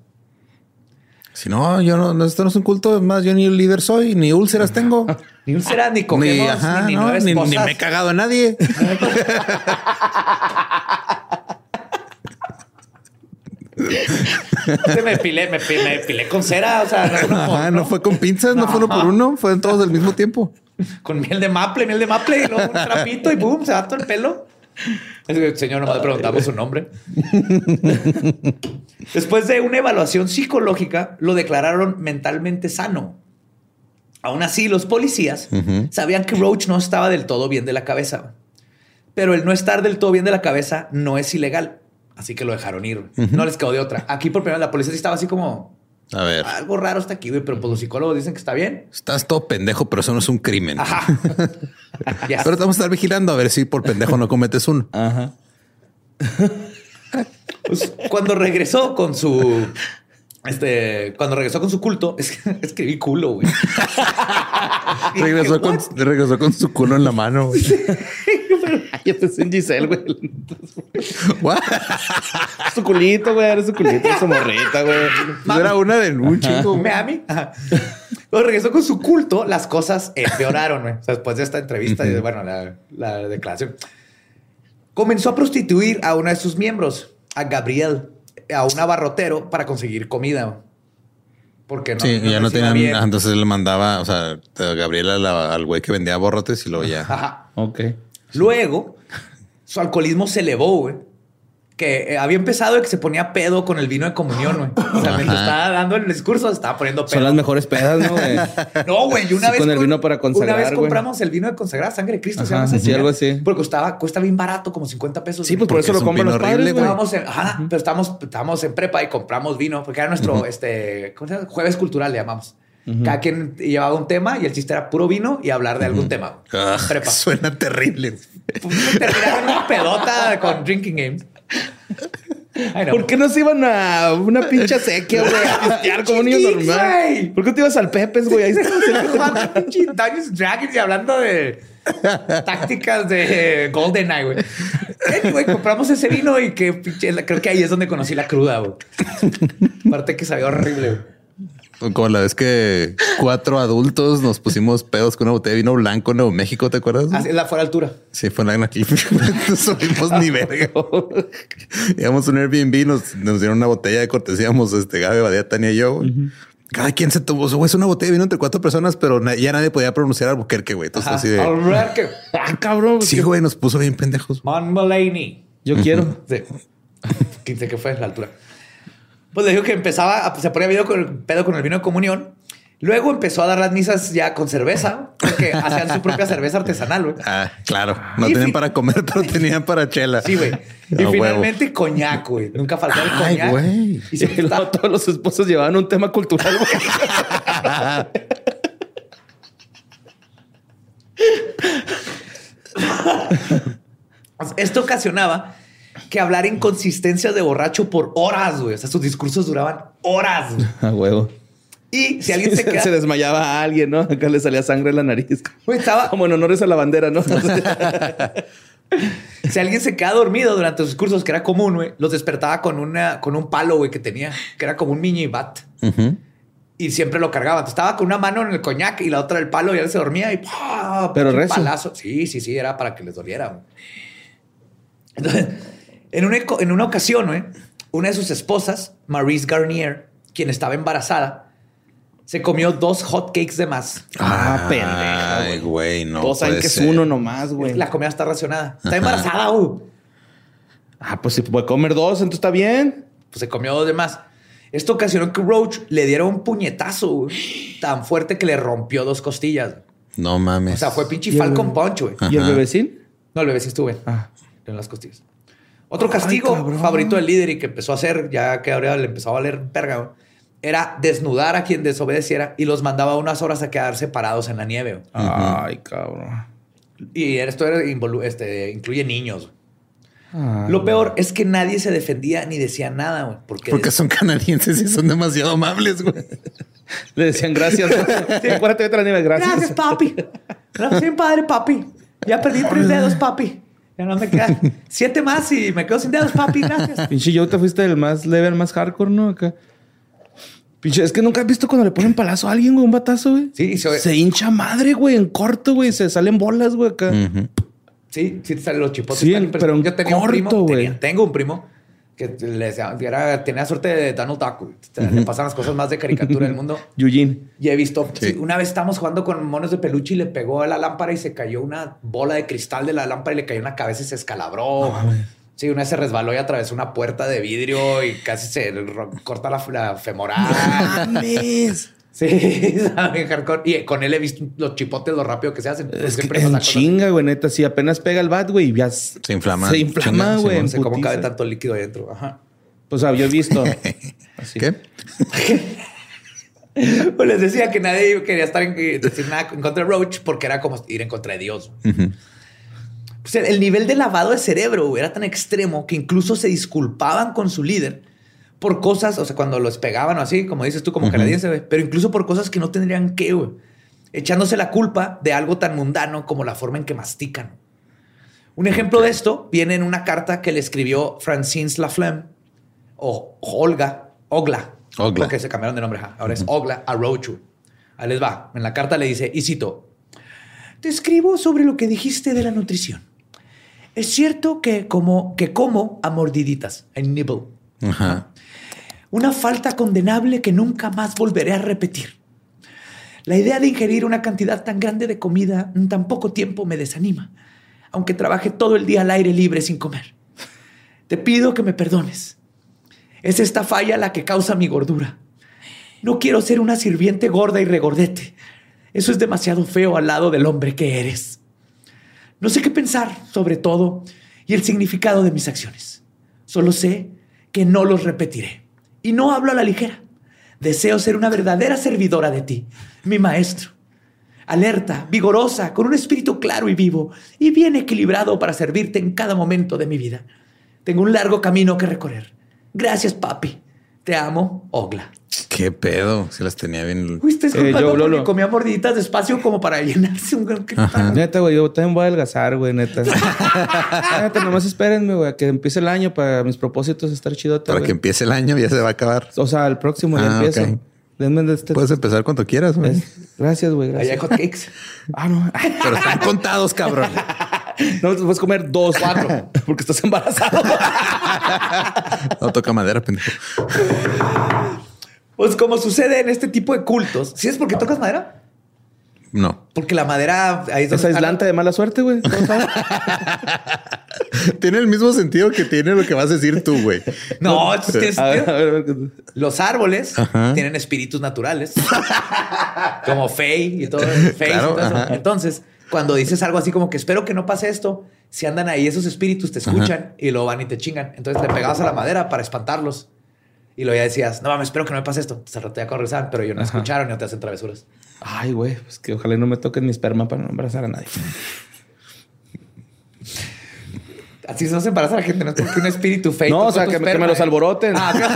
S1: Si no, yo no, esto no es un culto, es más, yo ni el líder soy, ni úlceras tengo.
S2: Ni úlceras, ni cogemos, ni
S1: me he cagado a nadie.
S2: me pilé con cera, o sea,
S1: no fue con pinzas, no fue uno por uno, fueron todos al mismo tiempo.
S2: Con miel de maple, y luego un trapito y boom, se va todo el pelo. Señor, nomás le preguntamos su nombre. Después de una evaluación psicológica, lo declararon mentalmente sano. Aún así, los policías sabían que Roach no estaba del todo bien de la cabeza. Pero el no estar del todo bien de la cabeza no es ilegal. Así que lo dejaron ir. No les quedó de otra. Aquí por primera vez la policía sí estaba así como...
S1: A ver.
S2: Algo raro está aquí, güey, pero pues los psicólogos dicen que está bien.
S1: Estás todo pendejo, pero eso no es un crimen.
S2: Ajá.
S1: Yes. Pero vamos a estar vigilando a ver si por pendejo no cometes uno.
S3: Ajá.
S2: Pues, cuando regresó con su... cuando regresó con su culto, escribí culo, güey.
S1: regresó con su culo en la mano, güey.
S3: Yo pensé en Giselle, güey.
S1: ¿What?
S3: Su culito, güey. Era su culito, su morrita, güey.
S1: Era una de un chico.
S2: Miami. Cuando regresó con su culto, las cosas empeoraron, güey. O sea, después de esta entrevista y bueno, la declaración. Comenzó a prostituir a uno de sus miembros, a Gabriel, a un abarrotero para conseguir comida. Porque no,
S1: sí, ya no tenían. Bien. Entonces le mandaba, o sea, a Gabriel al güey que vendía borrotes y luego ya.
S2: Ajá.
S3: Ok.
S2: Luego su alcoholismo se elevó, güey. Que había empezado de que se ponía pedo con el vino de comunión, güey. O sea, mientras estaba dando el discurso, estaba poniendo pedo.
S3: Son las mejores pedas, ¿no, güey?
S2: No, güey. Una vez
S3: con el vino para consagrar,
S2: una vez compramos el vino de consagrar, sangre de Cristo.
S3: Ajá,
S2: se llama
S3: sí, algo así.
S2: Porque cuesta bien barato, como 50 pesos.
S3: Sí, pues por eso
S1: Porque
S3: lo
S1: es un
S3: compran los
S1: vino
S3: padres,
S1: horrible,
S3: güey.
S2: Pero estábamos en prepa y compramos vino, porque era nuestro ¿cómo se llama? Jueves cultural, le llamamos. Cada quien llevaba un tema y el chiste era puro vino y hablar de algún tema. Prepa.
S1: Suena terrible.
S2: Terminaron una pedota con drinking games. Ay, no.
S3: ¿Por qué no se iban a una pinche sequía, güey? A pistear como niños
S2: Chiquis,
S3: normal.
S2: güey.
S3: ¿Por qué te ibas al Pepes, güey? Ahí está.
S2: Pinche Dungeons and Dragons y hablando de tácticas de GoldenEye, güey. Anyway, compramos ese vino y que pinche, creo que ahí es donde conocí la cruda, güey. Aparte que sabía horrible, güey.
S1: Como la vez que 4 adultos nos pusimos pedos con una botella de vino blanco en Nuevo México, ¿te acuerdas?
S2: Así la fuera altura.
S1: Sí, fue en la Cliff. No subimos ni verga. Íbamos a un Airbnb, nos dieron una botella de cortesía, íbamos Gaby, Badía, Tania y yo. Cada quien se tomó es una botella de vino entre 4 personas, pero ya nadie podía pronunciar Albuquerque, güey. Entonces así de...
S2: Albuquerque.
S3: Cabrón.
S1: Sí, güey, nos puso bien pendejos.
S2: Mount Mulaney.
S3: Yo quiero.
S2: Sí. ¿Qué fue la altura? Pues le digo que se ponía pedo con el vino de comunión. Luego empezó a dar las misas ya con cerveza, porque hacían su propia cerveza artesanal, güey.
S1: Ah, claro. No tenían para comer, pero tenían para chela.
S2: Sí, güey. Y finalmente coñac, güey. Nunca faltaba el
S1: Ay,
S2: coñac.
S1: güey.
S2: Y siempre estaba...
S3: Todos los esposos llevaban un tema cultural, güey.
S2: Esto ocasionaba que hablar inconsistencias de borracho por horas, güey. O sea, sus discursos duraban horas, güey.
S3: A huevo.
S2: Y si alguien
S3: se desmayaba a alguien, ¿no? Acá le salía sangre en la nariz.
S2: Güey, estaba...
S3: Como en honores a la bandera, ¿no?
S2: Si alguien se quedaba dormido durante los discursos, que era común, güey, los despertaba con un palo, güey, que tenía, que era como un mini bat. Y siempre lo cargaba. Entonces, estaba con una mano en el coñac y la otra el palo y él se dormía y ¡pah!
S3: Pero
S2: Un
S3: recio.
S2: palazo. Sí, era para que les doliera, güey. Entonces, en una ocasión, güey, una de sus esposas, Maurice Garnier, quien estaba embarazada, se comió 2 hot cakes de más.
S3: Pendeja,
S1: Ay, güey, no.
S3: Todos saben que es uno nomás, güey.
S2: La comida está racionada. Está embarazada, güey.
S3: Pues si puede comer 2, entonces está bien.
S2: Pues se comió 2 de más. Esto ocasionó que Roach le diera un puñetazo, güey, tan fuerte que le rompió 2 costillas.
S1: No mames.
S2: O sea, fue pinche Falcon Punch, güey.
S3: ¿Y el bebecín?
S2: No, el bebecín estuvo en las costillas. Otro castigo favorito del líder y que empezó a hacer, ya que ahora le empezó a valer verga, güey, era desnudar a quien desobedeciera y los mandaba unas horas a quedar separados en la nieve, güey.
S3: Ay, cabrón.
S2: Y esto incluye niños. Lo peor es que nadie se defendía ni decía nada, güey.
S1: Porque son canadienses y son demasiado amables, güey.
S3: Le decían gracias. Sí, acuérdate de otra nieve, gracias.
S2: Gracias, papi. Gracias, bien padre, papi. Ya perdí 3 dedos, papi. Ya no me quedan 7 más y me quedo sin dedos, papi. Gracias.
S3: Pinche yo te fuiste del más leve al más hardcore, ¿no? Acá. Pinche, es que nunca has visto cuando le ponen palazo a alguien, güey, un batazo, güey.
S2: Sí,
S3: se hincha madre, güey, en corto, güey. Se salen bolas, güey, acá.
S2: Sí, te salen los chipotes.
S3: Sí, pero en
S2: yo tenía
S3: corto,
S2: un primo,
S3: güey.
S2: tengo un primo que tenía suerte de Donald Duck, güey. Le pasan las cosas más de caricatura del mundo.
S3: Eugene.
S2: Y he visto, una vez estábamos jugando con monos de peluche y le pegó a la lámpara y se cayó una bola de cristal de la lámpara y le cayó en la cabeza y se escalabró. Sí, una vez se resbaló y atravesó una puerta de vidrio y casi se corta la femoral.
S3: ¡Mames!
S2: Sí, sabe, hardcore. Y con él he visto los chipotes, lo rápido que se hacen.
S3: Es que en chinga, güey, neta. Si apenas pega el bat, güey, ya
S1: se inflama.
S3: Se inflama, güey.
S2: No sé cómo cabe tanto líquido adentro. Ajá.
S3: Pues yo he visto. Así.
S1: ¿Qué?
S2: Pues les decía que nadie quería decir nada en contra de Roach porque era como ir en contra de Dios. Pues el nivel de lavado de cerebro era tan extremo que incluso se disculpaban con su líder por cosas, o sea, cuando los pegaban o así, como dices tú, como canadiense, güey, pero incluso por cosas que no tendrían que, güey, echándose la culpa de algo tan mundano como la forma en que mastican. Un ejemplo de esto viene en una carta que le escribió Francine Laflamme o Ogla, porque se cambiaron de nombre, ahora es Ogla a Roach. Ahí les va. En la carta le dice, y cito, te escribo sobre lo que dijiste de la nutrición. Es cierto que como a mordiditas, I nibble.
S1: Ajá.
S2: Una falta condenable que nunca más volveré a repetir. La idea de ingerir una cantidad tan grande de comida en tan poco tiempo me desanima. aunque trabaje todo el día al aire libre sin comer. Te pido que me perdones. Es esta falla la que causa mi gordura. No quiero ser una sirviente gorda y regordete. Eso es demasiado feo al lado del hombre que eres. No sé qué pensar sobre todo y el significado de mis acciones. Solo sé que no los repetiré. Y no hablo a la ligera. Deseo ser una verdadera servidora de ti, mi maestro. Alerta, vigorosa, con un espíritu claro y vivo, y bien equilibrado para servirte en cada momento de mi vida. Tengo un largo camino que recorrer. Gracias, papi. Te amo, Ogla.
S1: Qué pedo. Si las tenía bien.
S2: Uy, estás
S3: yo, Lolo.
S2: porque comía mordiditas despacio como para llenarse un gran...
S3: Neta, güey, yo también voy a adelgazar, güey, neta. Neta, nomás espérenme, güey, a que empiece el año para mis propósitos estar chido.
S1: Para que empiece el año ya se va a acabar.
S3: O sea, el próximo ya empiezo.
S1: Okay.
S3: Denme de este...
S1: Puedes empezar cuando quieras, güey.
S3: Gracias, güey.
S2: Allá hay hotcakes.
S3: No.
S1: Pero están contados, cabrón.
S3: No, te puedes comer 2, 4, porque estás embarazado.
S1: No toca madera, pendejo.
S2: Pues como sucede en este tipo de cultos. ¿Sí es porque tocas madera?
S1: No.
S2: Porque la madera... Ahí
S3: Es aislante de mala suerte, güey.
S1: Tiene el mismo sentido que tiene lo que vas a decir tú, güey.
S2: No, eso tiene sentido.
S3: A ver.
S2: Los árboles tienen espíritus naturales. Como Fey y todo.
S1: Claro,
S2: y todo eso. Entonces, cuando dices algo así como que espero que no pase esto, si andan ahí esos espíritus te escuchan y luego van y te chingan. Entonces le pegabas a la madera para espantarlos. Y luego ya decías, no mames, espero que no me pase esto. Se rato ya regresar, pero ellos no escucharon y no te hacen travesuras.
S3: Ay, güey, pues que ojalá no me toquen mi esperma para no embarazar a nadie.
S2: Así no se embaraza la gente, no es porque un espíritu fake.
S3: No, o sea, que me los alboroten.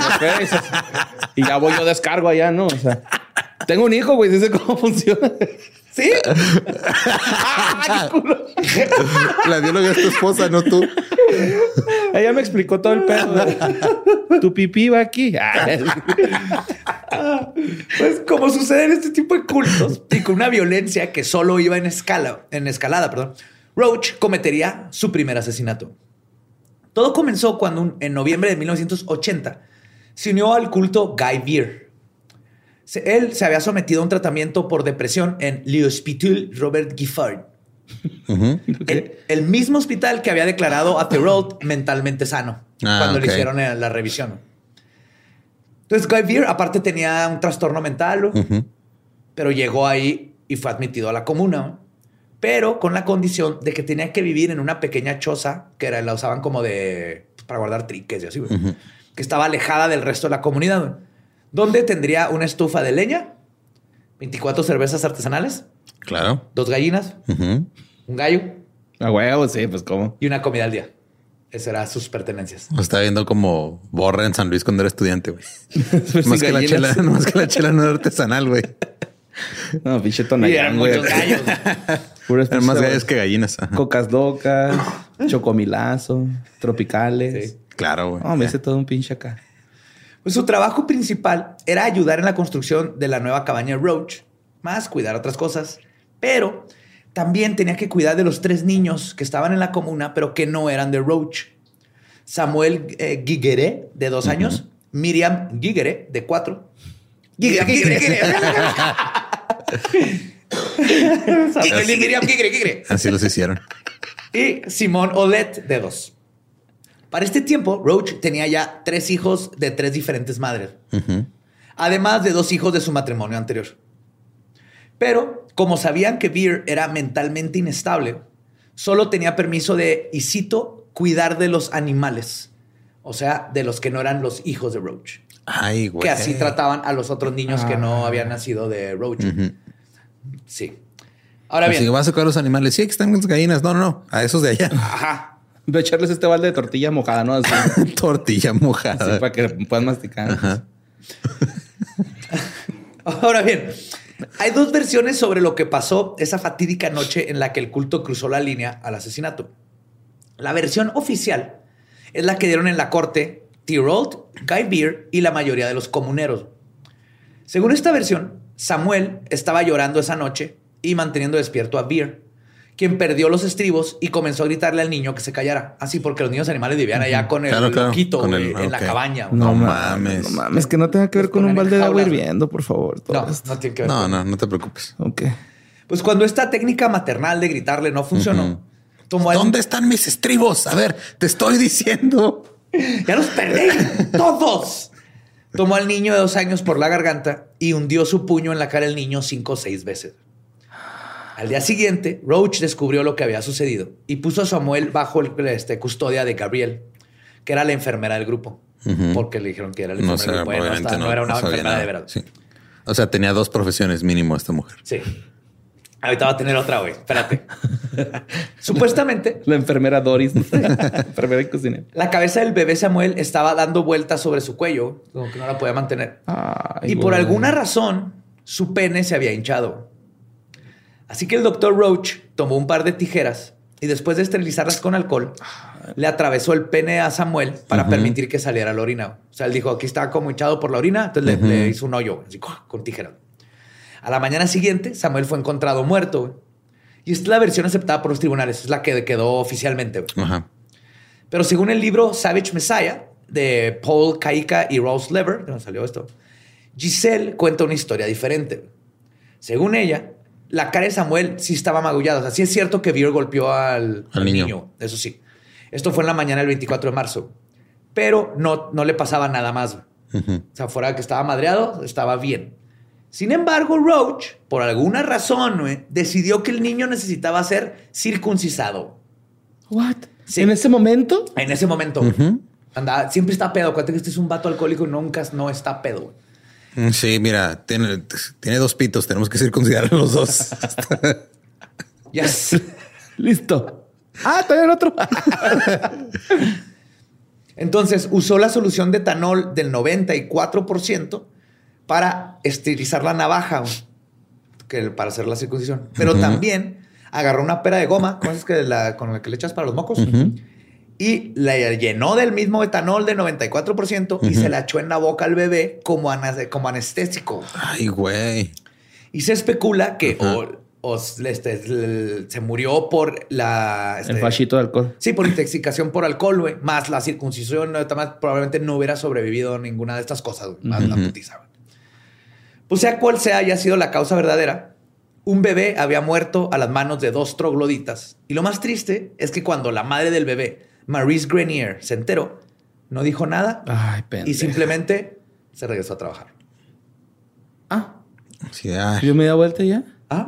S3: Y ya voy yo descargo allá, ¿no? O sea, tengo un hijo, güey, dice cómo funciona.
S2: ¿Sí?
S3: ¡Qué culo!
S1: La bióloga es tu esposa, no tú.
S3: Ella me explicó todo el pedo. Tu pipí va aquí.
S2: Pues como sucede en este tipo de cultos y con una violencia que solo iba en escalada, Roach cometería su primer asesinato. Todo comenzó cuando en noviembre de 1980 se unió al culto Guy Beer. Él se había sometido a un tratamiento por depresión en l'Hospital Robert Giffard. El mismo hospital que había declarado a Theroux mentalmente sano cuando le hicieron la revisión. Entonces Guy Beer aparte tenía un trastorno mental, pero llegó ahí y fue admitido a la comuna, pero con la condición de que tenía que vivir en una pequeña choza que la usaban como para guardar triques y así, que estaba alejada del resto de la comunidad, donde tendría una estufa de leña, 24 cervezas artesanales,
S1: claro,
S2: 2 gallinas, un gallo,
S3: A huevo, sí, pues cómo.
S2: y una comida al día. Esas eran sus pertenencias.
S1: Lo estaba viendo como Borra en San Luis cuando era estudiante, güey.
S3: Pues
S1: Más que la chela no era artesanal, güey.
S3: No, pinche
S2: Y eran
S3: tonallán, güey.
S2: muchos gallos.
S3: Puras
S1: Eran más
S3: pinches
S1: gallos que gallinas. Ajá.
S3: Cocas locas, chocomilazo, tropicales.
S2: Sí.
S1: Claro, güey.
S3: No, me hice todo un pinche acá.
S2: Pues su trabajo principal era ayudar en la construcción de la nueva cabaña Roach, más cuidar otras cosas, pero también tenía que cuidar de los 3 niños que estaban en la comuna, pero que no eran de Roach. Samuel Guigueré, de 2 años, Miriam Guigueré, de 4. Samuel y Miriam Guigueré.
S1: Así los hicieron.
S2: Y Simón Olet, de 2. Para este tiempo, Roach tenía ya 3 hijos de 3 diferentes madres. Además de 2 hijos de su matrimonio anterior. Pero, como sabían que Beer era mentalmente inestable, solo tenía permiso de, y cito, cuidar de los animales. O sea, de los que no eran los hijos de Roach.
S1: Ay, güey.
S2: Que así trataban a los otros niños que no habían nacido de Roach. Sí. Ahora
S1: Así
S2: bien.
S1: que vas a sacar los animales. Sí, que están las gallinas. No. A esos de allá.
S2: Ajá.
S3: Voy a echarles este balde de tortilla mojada, ¿no? Así,
S1: Tortilla mojada.
S3: así para que puedan masticar.
S1: Ajá.
S2: Ahora bien, hay 2 versiones sobre lo que pasó esa fatídica noche en la que el culto cruzó la línea al asesinato. La versión oficial es la que dieron en la corte Theroux, Guy Beer y la mayoría de los comuneros. Según esta versión, Samuel estaba llorando esa noche y manteniendo despierto a Beer, quien perdió los estribos y comenzó a gritarle al niño que se callara. Así porque los niños animales vivían allá con el loquito,
S1: Con
S2: güey, en la cabaña. güey.
S1: No mames.
S3: No mames, que no tenga que ver con un balde de agua hirviendo, por favor. todo esto.
S2: No tiene que ver.
S1: No te preocupes.
S3: Ok.
S2: Pues cuando esta técnica maternal de gritarle no funcionó,
S1: ¿Dónde están mis estribos? A ver, te estoy diciendo.
S2: ¡Ya los perdí! ¡Todos! Tomó al niño de 2 años por la garganta y hundió su puño en la cara del niño 5 o 6 veces. Al día siguiente, Roach descubrió lo que había sucedido y puso a Samuel bajo custodia de Gabrielle, que era la enfermera del grupo. Porque le dijeron que era la enfermera del grupo. No era una enfermera de verdad.
S1: Sí. O sea, tenía 2 profesiones mínimo esta mujer.
S2: Sí. Ahorita va a tener otra, güey. Espérate. Supuestamente...
S3: La enfermera Doris. Enfermera y cocinera.
S2: La cabeza del bebé Samuel estaba dando vueltas sobre su cuello, como que no la podía mantener. Y por alguna razón, su pene se había hinchado. Así que el doctor Roach tomó un par de tijeras y después de esterilizarlas con alcohol, le atravesó el pene a Samuel para permitir que saliera la orina. O sea, él dijo, aquí estaba como hinchado por la orina, entonces le hizo un hoyo, así con tijeras. A la mañana siguiente, Samuel fue encontrado muerto. Güey. Y esta es la versión aceptada por los tribunales. Es la que quedó oficialmente. Pero según el libro Savage Messiah, de Paul Kaika y Rose Lever, ¿de dónde salió esto? Giselle cuenta una historia diferente. Según ella, la cara de Samuel sí estaba magullada. O sea, sí es cierto que Veer golpeó al niño. Eso sí. Esto fue en la mañana del 24 de marzo. Pero no le pasaba nada más. O sea, fuera de que estaba madreado, estaba bien. Sin embargo, Roach, por alguna razón, decidió que el niño necesitaba ser circuncisado.
S3: ¿What?
S2: Sí.
S3: ¿En ese momento?
S2: En ese momento. Anda, siempre está pedo. Acuérdate que este es un vato alcohólico y nunca no está pedo.
S1: Sí, mira, tiene 2 pitos. Tenemos que circuncidar los 2.
S2: Yes.
S3: Listo. Todavía el otro.
S2: Entonces, usó la solución de etanol del 94% para esterilizar la navaja para hacer la circuncisión. Pero también agarró una pera de goma, ¿conoces con la que le echas para los mocos? Y la llenó del mismo etanol del 94% y se la echó en la boca al bebé como anestésico.
S1: Ay, güey.
S2: Y se especula que se murió por
S3: el fachito de alcohol.
S2: Sí, por intoxicación por alcohol, güey. Más la circuncisión, probablemente no hubiera sobrevivido ninguna de estas cosas, güey. Más la putiza, güey. Pues sea cual sea haya sido la causa verdadera, un bebé había muerto a las manos de 2 trogloditas. Y lo más triste es que cuando la madre del bebé, Maurice Grenier, se enteró, no dijo nada.
S3: Ay, pendeja.
S2: Y simplemente se regresó a trabajar.
S1: Sí,
S3: ¿Yo me di vuelta ya?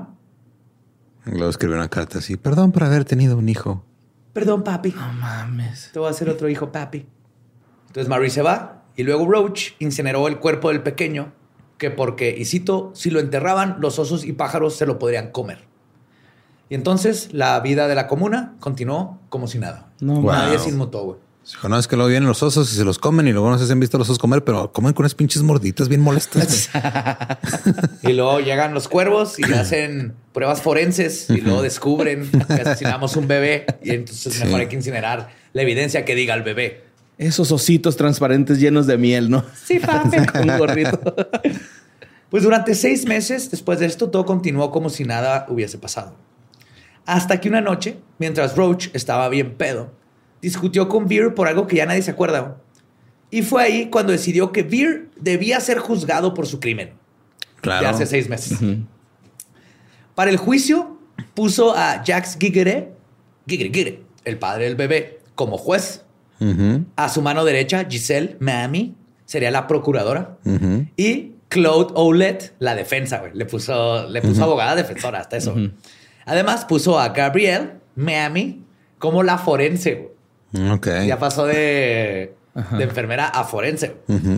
S1: Luego escribió una carta así. Perdón por haber tenido un hijo.
S2: Perdón, papi.
S3: No mames.
S2: Te voy a hacer otro hijo, papi. Entonces Maurice se va y luego Roach incineró el cuerpo del pequeño porque, y cito, si lo enterraban, los osos y pájaros se lo podrían comer. Y entonces la vida de la comuna continuó como si nada. Nadie se inmutó, güey.
S1: Dijo, no, es que luego vienen los osos y se los comen y luego no sé si han visto a los osos comer, pero comen con unas pinches morditas bien molestas.
S2: Y luego llegan los cuervos y hacen pruebas forenses y luego descubren que asesinamos un bebé y entonces mejor hay que incinerar la evidencia que diga el bebé.
S3: Esos ositos transparentes llenos de miel, ¿no?
S2: Sí, papi.
S3: Con un gorrito.
S2: Pues durante 6 meses después de esto, todo continuó como si nada hubiese pasado. Hasta que una noche, mientras Roach estaba bien pedo, discutió con Veer por algo que ya nadie se acuerda. Y fue ahí cuando decidió que Veer debía ser juzgado por su crimen.
S1: Claro.
S2: Ya hace 6 meses. Para el juicio, puso a Jacques Giguere, el padre del bebé, como juez. A su mano derecha, Giselle Mamie, sería la procuradora. Y Claude Ouellet, la defensa, güey. Le puso abogada defensora, hasta eso. Además, puso a Gabrielle Mamie como la forense, güey.
S1: Ok.
S2: Ya pasó de enfermera a forense.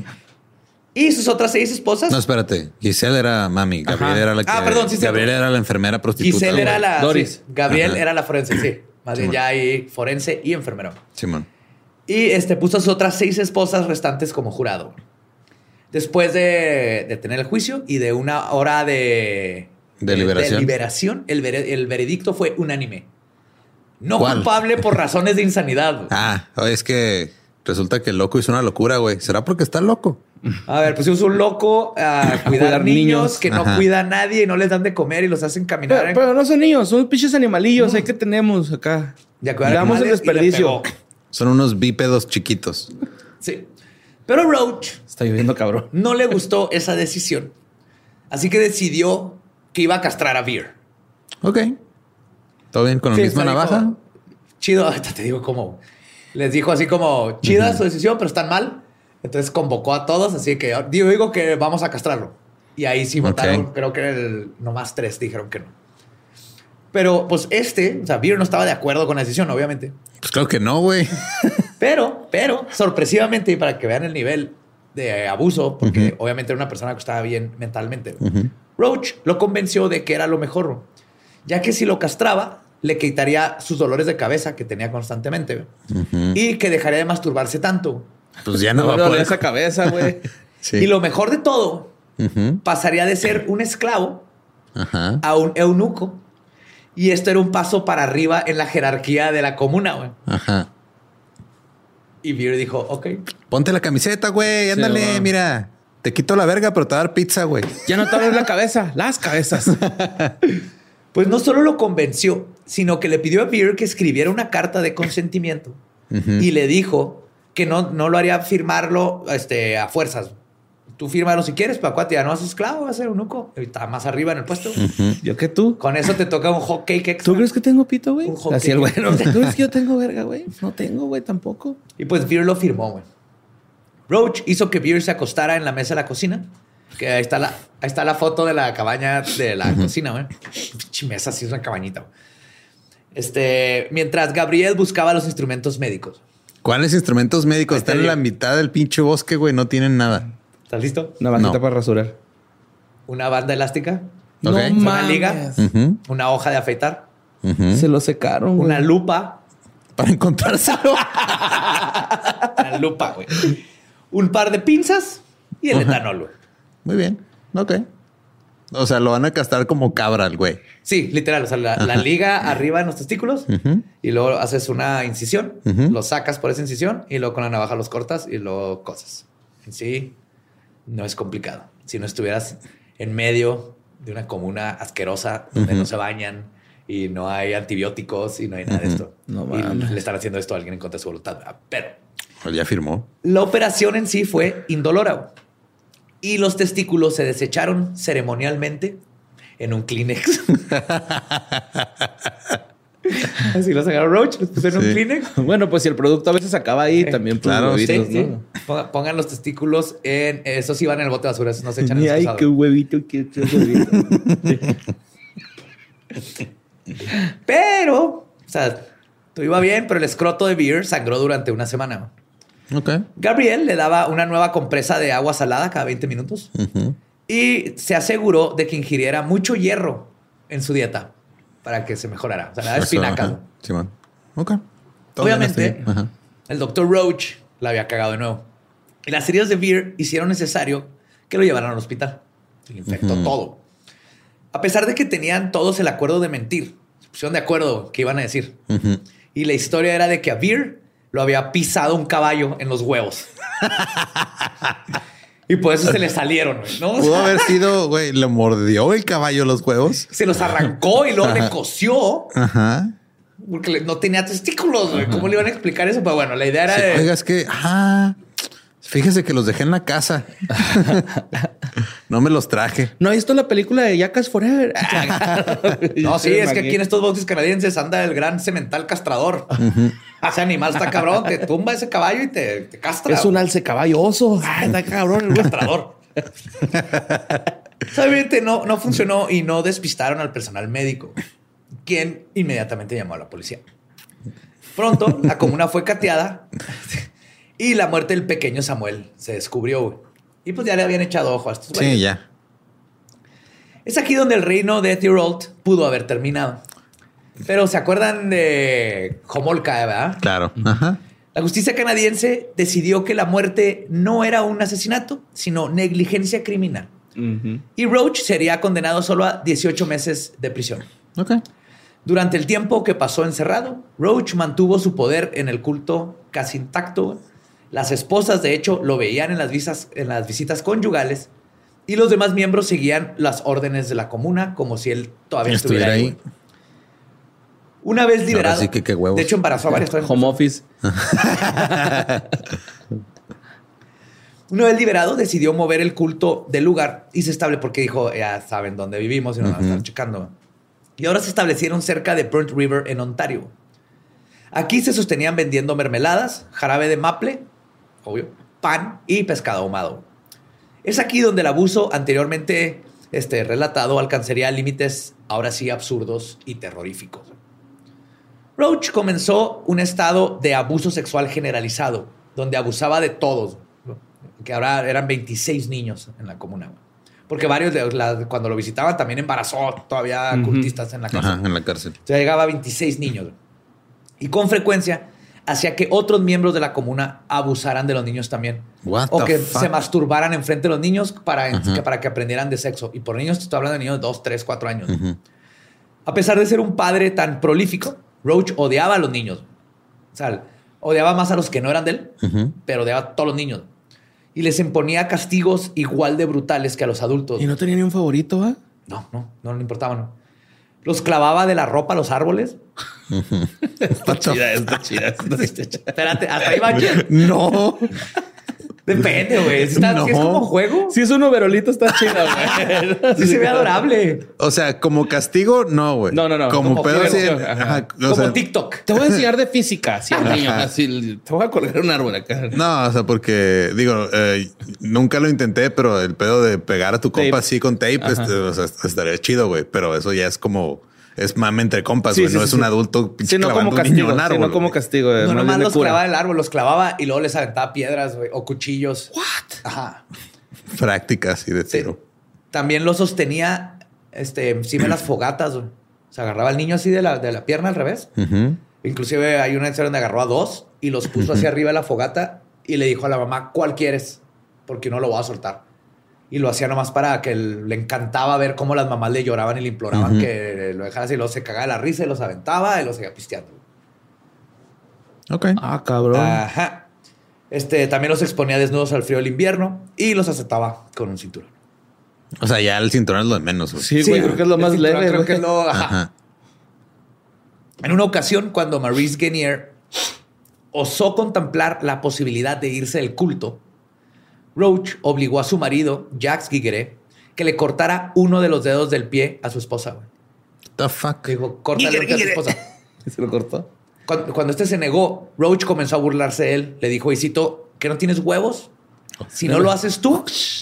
S2: Y sus otras 6 esposas.
S1: No, espérate. Giselle era mami. Gabriel era la que...
S2: perdón, sí.
S1: Gabriel era la enfermera prostituta.
S2: Giselle era la...
S3: Doris.
S2: Sí, Gabriel era la forense, sí. Más bien ya hay forense y enfermero.
S1: Simón.
S2: Y puso a sus otras 6 esposas restantes como jurado. Después de tener el juicio y de una hora de liberación, el veredicto fue unánime. No culpable por razones de insanidad.
S1: Es que resulta que el loco hizo una locura, güey. ¿Será porque está loco?
S2: A ver, pusimos un loco a cuidar niños que no cuida a nadie y no les dan de comer y los hacen caminar.
S3: Pero no son niños, son pinches animalillos. Ahí que tenemos acá.
S2: Damos el desperdicio.
S1: Son unos bípedos chiquitos.
S2: Sí. Pero Roach...
S3: Está lloviendo, cabrón.
S2: No le gustó esa decisión. Así que decidió que iba a castrar a Veer.
S1: Ok. ¿Todo bien con la misma navaja?
S2: chido, ahorita te digo cómo. Les dijo así como, chida su decisión, pero están mal. Entonces convocó a todos, así que digo que vamos a castrarlo. Y ahí sí votaron, creo que nomás 3 dijeron que no. Pero pues o sea, Beer no estaba de acuerdo con la decisión, obviamente.
S1: Pues claro que no, güey.
S2: Pero, sorpresivamente, y para que vean el nivel de abuso, porque obviamente era una persona que estaba bien mentalmente, Roach lo convenció de que era lo mejor, ya que si lo castraba, le quitaría sus dolores de cabeza que tenía constantemente y que dejaría de masturbarse tanto.
S1: Pues ya no va a
S3: poner
S1: poder
S3: esa cabeza, güey.
S1: Sí.
S2: Y lo mejor de todo, pasaría de ser un esclavo a un eunuco. Y esto era un paso para arriba en la jerarquía de la comuna, güey.
S1: Ajá.
S2: Y Beer dijo, ok.
S1: Ponte la camiseta, güey. Ándale,
S3: Sí,
S1: mira. Te quito la verga, pero te voy a dar pizza, güey.
S3: Ya no te abres la cabeza, las cabezas.
S2: Pues no solo lo convenció, sino que le pidió a Beer que escribiera una carta de consentimiento y le dijo que no lo haría firmarlo a fuerzas. Tú fírmalo si quieres, pero acuérdate, ya no vas esclavo, vas a ser eunuco. Está más arriba en el puesto.
S3: ¿Yo qué tú?
S2: Con eso te toca un hot cake extra.
S3: ¿Tú crees que tengo pito, güey?
S2: Un hot
S3: Así el güey.
S2: cake.
S3: ¿No tú crees que yo tengo verga, güey? No tengo, güey, tampoco.
S2: Y pues Beer lo firmó, güey. Roach hizo que Beer se acostara en la mesa de la cocina. Que ahí está la foto de la cabaña de la cocina, güey. Pinche mesa, sí es una cabañita, güey. Mientras Gabriel buscaba los instrumentos médicos.
S1: ¿Cuáles instrumentos médicos?
S2: Ahí te
S1: Están en
S2: digo.
S1: la mitad del pinche bosque, güey. No tienen nada.
S2: ¿Estás listo?
S3: Una bandita
S1: No.
S3: para rasurar.
S2: Una banda elástica.
S1: Ok.
S3: No
S2: Una
S3: mames.
S2: liga. Una hoja de afeitar.
S3: Se lo secaron, güey.
S2: Una lupa.
S1: Para encontrárselo.
S2: Una lupa, güey. Un par de pinzas y el etanol, güey.
S1: Muy bien. Ok. O sea, lo van a castrar como cabra al güey.
S2: Sí, literal. O sea, la liga arriba en los testículos y luego haces una incisión, lo sacas por esa incisión y luego con la navaja los cortas y luego cosas. En sí, no es complicado. Si no estuvieras en medio de una comuna asquerosa donde no se bañan y no hay antibióticos y no hay nada de esto.
S3: No
S2: y
S3: mames.
S2: le están haciendo esto a alguien en contra de su voluntad. Pero
S1: Pues ya firmó.
S2: la operación en sí fue indolora y los testículos se desecharon ceremonialmente en un Kleenex. Así los agarró Roach, los pusieron en un Kleenex.
S3: Bueno, pues si el producto a veces acaba ahí, también pues,
S1: claro,
S3: huevitos,
S2: Sí,
S3: ¿no?
S2: sí. Pongan los testículos en... Esos sí van en el bote de basura, esos no se echan en
S3: Ni
S2: el
S3: ay,
S2: excusado.
S3: qué huevito, qué huevito.
S2: Pero, o sea, todo iba bien, pero el escroto de Beer sangró durante una semana.
S1: Ok.
S2: Gabriel le daba una nueva compresa de agua salada cada 20 minutos y se aseguró de que ingiriera mucho hierro en su dieta para que se mejorara. O sea, le daba espinacas.
S1: Ajá. Simón. Ok. Todo bien
S2: Obviamente,
S1: hasta ahí. Ajá.
S2: el doctor Roach la había cagado de nuevo. Y las heridas de Beer hicieron necesario que lo llevaran al hospital. Se le infectó todo. A pesar de que tenían todos el acuerdo de mentir, se pusieron de acuerdo que iban a decir. Y la historia era de que a Beer lo había pisado un caballo en los huevos. Y por eso se le salieron, ¿no?
S1: Pudo haber sido, güey, le mordió el caballo los huevos.
S2: Se los arrancó y luego le cosió.
S1: Ajá.
S2: Porque no tenía testículos, güey. ¿Cómo le iban a explicar eso? Pero bueno, la idea era
S1: Sí,
S2: de...
S1: oiga, es que, fíjese que los dejé en la casa. No me los traje.
S3: ¿No has visto la película de Jackass Forever?
S2: No, sí, es que aquí en estos boxes canadienses anda el gran semental castrador. Ese animal está cabrón, te tumba ese caballo y te castra.
S3: Es un alce caballo oso. Ay, está cabrón.
S2: Un castrador. Obviamente no funcionó y no despistaron al personal médico, quien inmediatamente llamó a la policía. Pronto, la comuna fue cateada y la muerte del pequeño Samuel se descubrió, güey. Y pues ya le habían echado ojo a estos güeyes.
S1: Sí, ya.
S2: Es aquí donde el reino de Thierold pudo haber terminado. Pero ¿se acuerdan de Homolka, verdad?
S1: Claro. Ajá.
S2: La justicia canadiense decidió que la muerte no era un asesinato, sino negligencia criminal. Y Roach sería condenado solo a 18 meses de prisión.
S1: Ok.
S2: Durante el tiempo que pasó encerrado, Roach mantuvo su poder en el culto casi intacto. Las esposas, de hecho, lo veían en las visitas conyugales y los demás miembros seguían las órdenes de la comuna como si él todavía estuviera ahí.
S1: ahí.
S2: Una vez liberado,
S1: Ahora sí que qué huevos.
S2: de hecho embarazó a varias personas.
S3: Home office.
S2: Una vez liberado, decidió mover el culto del lugar y se estableció porque dijo, ya saben dónde vivimos y nos van a estar checando. Y ahora se establecieron cerca de Burnt River en Ontario. Aquí se sostenían vendiendo mermeladas, jarabe de maple, obvio, pan y pescado ahumado. Es aquí donde el abuso anteriormente relatado alcanzaría límites ahora sí absurdos y terroríficos. Roach comenzó un estado de abuso sexual generalizado, donde abusaba de todos, ¿no? Que ahora eran 26 niños en la comuna. Porque varios, cuando lo visitaban, también embarazó todavía cultistas en la cárcel.
S1: Ajá, en la cárcel.
S2: O sea, llegaba a 26 niños. Y con frecuencia hacía que otros miembros de la comuna abusaran de los niños también. O que se masturbaran enfrente de los niños para que aprendieran de sexo. Y por niños, estoy hablando de niños de 2, 3, 4 años. A pesar de ser un padre tan prolífico, Roach odiaba a los niños. O sea, odiaba más a los que no eran de él, pero odiaba a todos los niños. Y les imponía castigos igual de brutales que a los adultos.
S3: ¿Y no tenía ni un favorito, ¿ah?
S2: No le importaba, no. Los clavaba de la ropa a los árboles.
S3: Está chida.
S2: Espérate, hasta ahí va.
S3: No.
S2: Depende, güey. Si es como juego.
S3: Si es un overolito, está chido, güey.
S2: Sí se ve adorable.
S1: O sea, como castigo, no, güey.
S3: No.
S1: Como pedo
S2: juego,
S1: así.
S2: Como TikTok.
S3: Te voy a enseñar de física. Sí, niño. Así, te voy a colgar un árbol acá.
S1: No, o sea, porque digo, nunca lo intenté, pero el pedo de pegar a tu compa así con tape, o sea, estaría chido, güey. Pero eso ya es como... Es mame entre compas, güey. No es un adulto pinche clavando un niño en un árbol.
S3: No como castigo.
S2: No, nomás los clavaba en el árbol. Los clavaba y luego les aventaba piedras, güey. O cuchillos.
S3: ¿What?
S2: Ajá.
S1: Prácticas y de tiro.
S2: Sí. También lo sostenía encima de las fogatas, güey. Se agarraba al niño así de la pierna al revés. Inclusive hay una escena donde agarró a 2 y los puso hacia arriba de la fogata y le dijo a la mamá, ¿cuál quieres? Porque no lo voy a soltar. Y lo hacía nomás para que le encantaba ver cómo las mamás le lloraban y le imploraban que lo dejara así. Y luego se cagaba de la risa y los aventaba y los seguía pisteando.
S1: Ok.
S3: Ah, cabrón.
S2: Ajá. También los exponía desnudos al frío del invierno y los azotaba con un cinturón.
S1: O sea, ya el cinturón es lo de menos, güey.
S3: Sí, güey. Creo que es lo más leve.
S2: Creo que es lo... Ajá. En una ocasión, cuando Maurice Guenier osó contemplar la posibilidad de irse del culto, Roach obligó a su marido, Jacques Guigueret, que le cortara uno de los dedos del pie a su esposa. Güey.
S1: The fuck.
S2: Dijo, córtale a su esposa.
S3: ¿Se lo cortó?
S2: Cuando se negó, Roach comenzó a burlarse de él. Le dijo, y cito, ¿que no tienes huevos? Si no lo haces tú...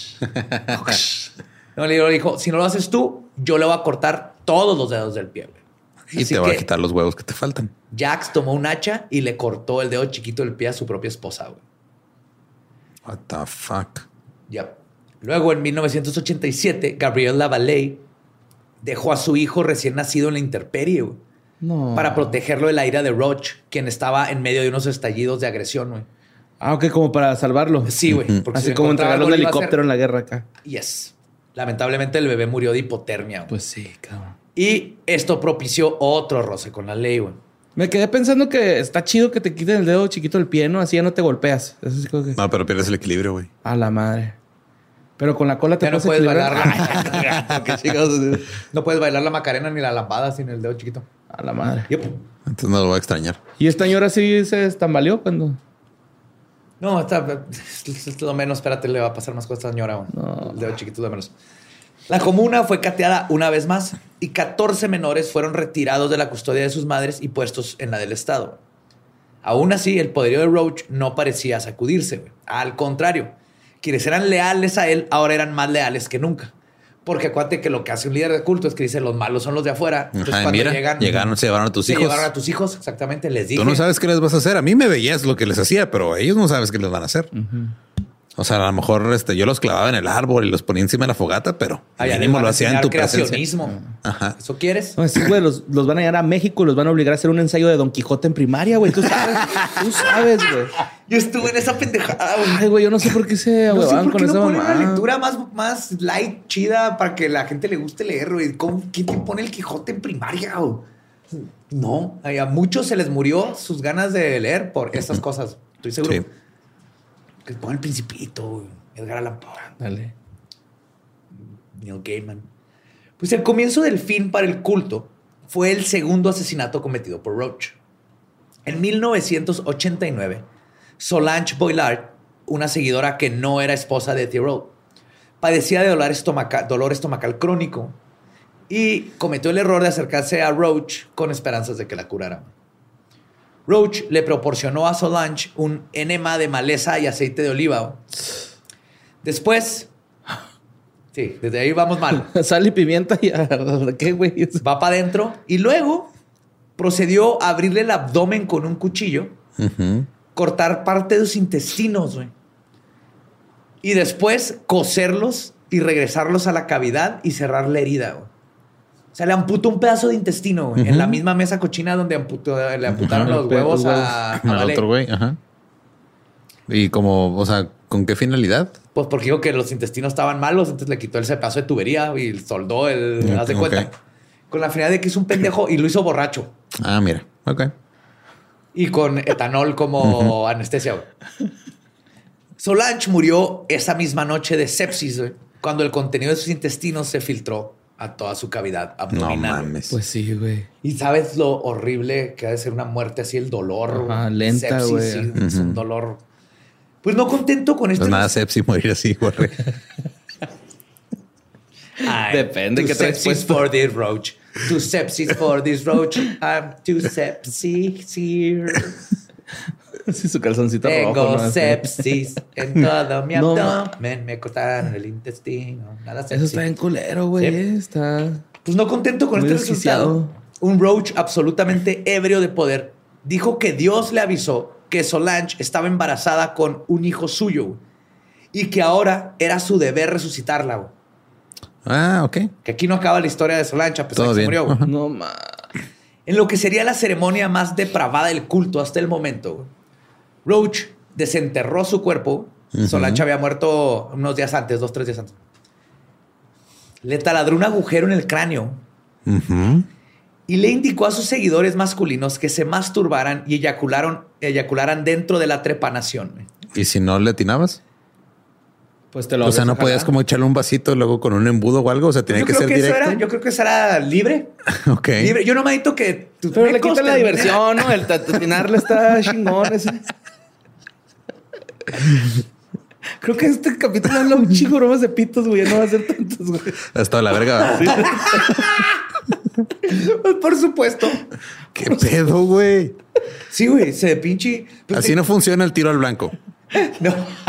S2: No, le dijo, si no lo haces tú, yo le voy a cortar todos los dedos del pie. Güey.
S1: Y así te va a quitar los huevos que te faltan.
S2: Jacques tomó un hacha y le cortó el dedo chiquito del pie a su propia esposa. Güey.
S1: What the fuck.
S2: Yep. Luego, en 1987, Gabrielle Lavallée dejó a su hijo recién nacido en la intemperie, güey, para protegerlo de la ira de Roach, quien estaba en medio de unos estallidos de agresión, güey.
S3: Ah, ok, como para salvarlo.
S2: Sí, güey.
S3: Así como entregarlo un helicóptero en la guerra acá.
S2: Yes. Lamentablemente, el bebé murió de hipotermia, güey.
S3: Pues sí, cabrón.
S2: Y esto propició otro roce con la ley, güey.
S3: Me quedé pensando que está chido que te quiten el dedo chiquito del pie, ¿no? Así ya no te golpeas. Eso sí creo que...
S1: No, pero pierdes el equilibrio, güey.
S3: A la madre. Pero con la cola te
S2: no puedes
S3: equilibrar.
S2: bailar no puedes bailar la macarena ni la lambada sin el dedo chiquito.
S3: A la madre.
S2: Yep.
S1: Entonces no lo voy a extrañar.
S3: ¿Y esta señora sí se estambaleó cuando...?
S2: No, es lo menos. Espérate, le va a pasar más cosas a esta señora, güey. No. El dedo chiquito es lo menos. La comuna fue cateada una vez más y 14 menores fueron retirados de la custodia de sus madres y puestos en la del Estado. Aún así, el poderío de Roach no parecía sacudirse, güey. Al contrario, quienes eran leales a él ahora eran más leales que nunca. Porque acuérdate que lo que hace un líder de culto es que dice los malos son los de afuera. Entonces, cuando
S1: llegaron, se llevaron a tus hijos. Se
S2: llevaron a tus hijos, exactamente. Les dije.
S1: Tú no sabes qué les vas a hacer. A mí me veías lo que les hacía, pero ellos no sabes qué les van a hacer. O sea, a lo mejor yo los clavaba en el árbol y los ponía encima de la fogata, pero mínimo lo hacía en tu
S2: creacionismo.
S1: Presencia. Ajá.
S2: ¿Eso quieres?
S3: No, sí, güey, los van a llevar a México y los van a obligar a hacer un ensayo de Don Quijote en primaria, güey. Tú sabes, güey.
S2: Yo estuve en esa pendejada, güey.
S3: Ay, güey, yo no sé por qué se
S2: huevaban
S3: con esa mamá.
S2: Una lectura más light, chida, para que la gente le guste leer, güey. ¿Quién te pone el Quijote en primaria, güey? No, a muchos se les murió sus ganas de leer por estas cosas. Estoy seguro.
S1: Sí.
S2: Que pongan El Principito, güey. Edgar Allan Poe.
S3: Dale.
S2: Neil Gaiman. Pues el comienzo del fin para el culto fue el segundo asesinato cometido por Roach. En 1989, Solange Boillard, una seguidora que no era esposa de Theroux, padecía de dolor estomacal crónico y cometió el error de acercarse a Roach con esperanzas de que la curara. Roach le proporcionó a Solange un enema de maleza y aceite de oliva. Después, sí, desde ahí vamos mal.
S3: Sal y pimienta y ¿qué, güey?
S2: Va para adentro y luego procedió a abrirle el abdomen con un cuchillo, cortar parte de sus intestinos, güey. Y después coserlos y regresarlos a la cavidad y cerrar la herida, güey. O sea, le amputó un pedazo de intestino, güey, en la misma mesa cochina donde le amputaron los huevos a
S1: al otro güey. Ajá. Y como, o sea, ¿con qué finalidad?
S2: Pues porque dijo que los intestinos estaban malos, entonces le quitó ese pedazo de tubería y soldó el... haz de cuenta. Con la finalidad de que es un pendejo y lo hizo borracho.
S1: Ah, mira. Ok.
S2: Y con etanol como anestesia, güey. Solange murió esa misma noche de sepsis, güey, cuando el contenido de sus intestinos se filtró a toda su cavidad abdominal.
S1: No mames.
S3: Pues sí, güey.
S2: Y sabes lo horrible que ha de ser una muerte así, el dolor.
S3: Ajá, lenta,
S2: sepsis,
S3: güey.
S2: Sí, es un dolor. Pues no contento con esto.
S1: Pues nada, sepsis morir así, güey.
S3: Depende
S2: too
S3: qué traes
S2: sepsis
S3: puesto.
S2: for this roach. Too sepsis for this roach. I'm too sepsis here.
S3: Sí, su calzoncito rojo.
S2: Tengo
S3: ¿no?
S2: sepsis en todo mi
S3: No,
S2: abdomen. Me cortaron el intestino. Nada sepsis.
S3: Eso está bien culero, güey.
S2: Sí.
S3: Está...
S2: Pues no contento con
S3: Muy
S2: este resultado,
S3: desquiciado.
S2: un Roach absolutamente ebrio de poder dijo que Dios le avisó que Solange estaba embarazada con un hijo suyo y que ahora era su deber resucitarla. Güey.
S1: Ah, ok.
S2: Que aquí no acaba la historia de Solange a pesar
S1: Todo
S2: de que se
S1: bien.
S2: murió. Güey.
S3: No, ma.
S2: En lo que sería la ceremonia más depravada del culto hasta el momento, güey, Roach desenterró su cuerpo. Solange había muerto unos días antes, 2-3 días antes. Le taladró un agujero en el cráneo y le indicó a sus seguidores masculinos que se masturbaran y eyacularan dentro de la trepanación. Güey.
S1: ¿Y si no le atinabas?
S3: Pues te lo
S1: O sea, no
S3: ojalá.
S1: podías como echarle un vasito luego con un embudo o algo. O sea, tenía
S2: Yo
S1: que
S2: creo
S1: ser
S2: que eso
S1: directo.
S2: era, yo creo que eso era libre.
S1: Ok.
S2: Libre. Yo no me admito que tus
S3: Pero le
S2: mecos
S3: quitan la
S2: terminen-
S3: diversión, ¿no? El tatinarle está chingón ese. Creo que este capítulo habla un chingo bromas de pitos, güey. Ya no va a ser tantos, güey.
S1: Hasta la verga.
S2: Pues, por supuesto.
S1: ¿Qué pedo, güey?
S2: Sí, güey, se pinche. Pues,
S1: Así no funciona el tiro al blanco.
S2: no.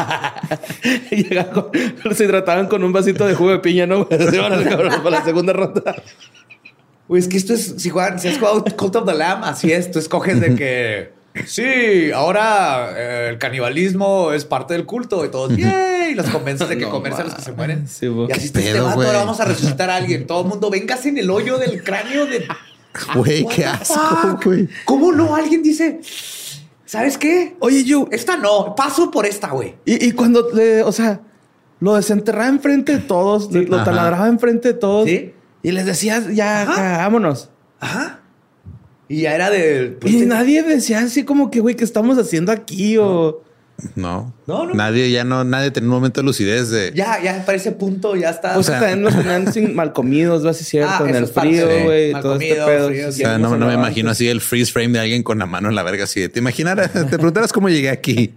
S3: Se hidrataban con un vasito de jugo de piña, ¿no? Se van al cabrón para la segunda ronda.
S2: Güey, es que esto es, si has jugado Cult of the Lamb, así es, tú escoges de que, sí, ahora el canibalismo es parte del culto y todos, ¡yay! Y los convences de que
S3: No,
S2: comerse a los que se mueren.
S3: sí, güey.
S2: Y así está
S1: Qué
S2: este
S1: pedo,
S2: vato,
S1: güey.
S2: ahora vamos a resucitar a alguien. Todo el mundo, véngase en el hoyo del cráneo de...
S1: Güey,
S2: What
S1: qué
S2: the
S1: asco,
S2: fuck?
S1: güey.
S2: ¿Cómo no? Alguien dice, ¿sabes qué?
S3: Oye, yo.
S2: Esta no, paso por esta, güey.
S3: Y cuando le, o sea, lo desenterraba enfrente de todos, lo
S1: Ajá.
S3: taladraba enfrente de todos.
S2: Sí.
S3: Y les decías, ya,
S2: Ajá.
S3: vámonos.
S2: Ajá. Y ya era de... pues,
S3: Y nadie decía así como que, güey, ¿qué estamos haciendo aquí? O
S1: No.
S2: No.
S1: Nadie tenía un momento de lucidez de...
S2: Ya para ese punto ya está.
S3: o sea, también los tenían sin mal comidos, ¿no? Así cierto,
S2: Ah,
S3: en
S2: eso
S3: el
S2: es parte,
S3: frío,
S2: sí.
S3: güey,
S2: Mal
S3: todo este
S2: comido,
S3: pedo.
S2: frío,
S1: O
S2: sí.
S1: sea, no me imagino así el freeze frame de alguien con la mano en la verga así. Te imaginaras, te preguntaras cómo llegué aquí.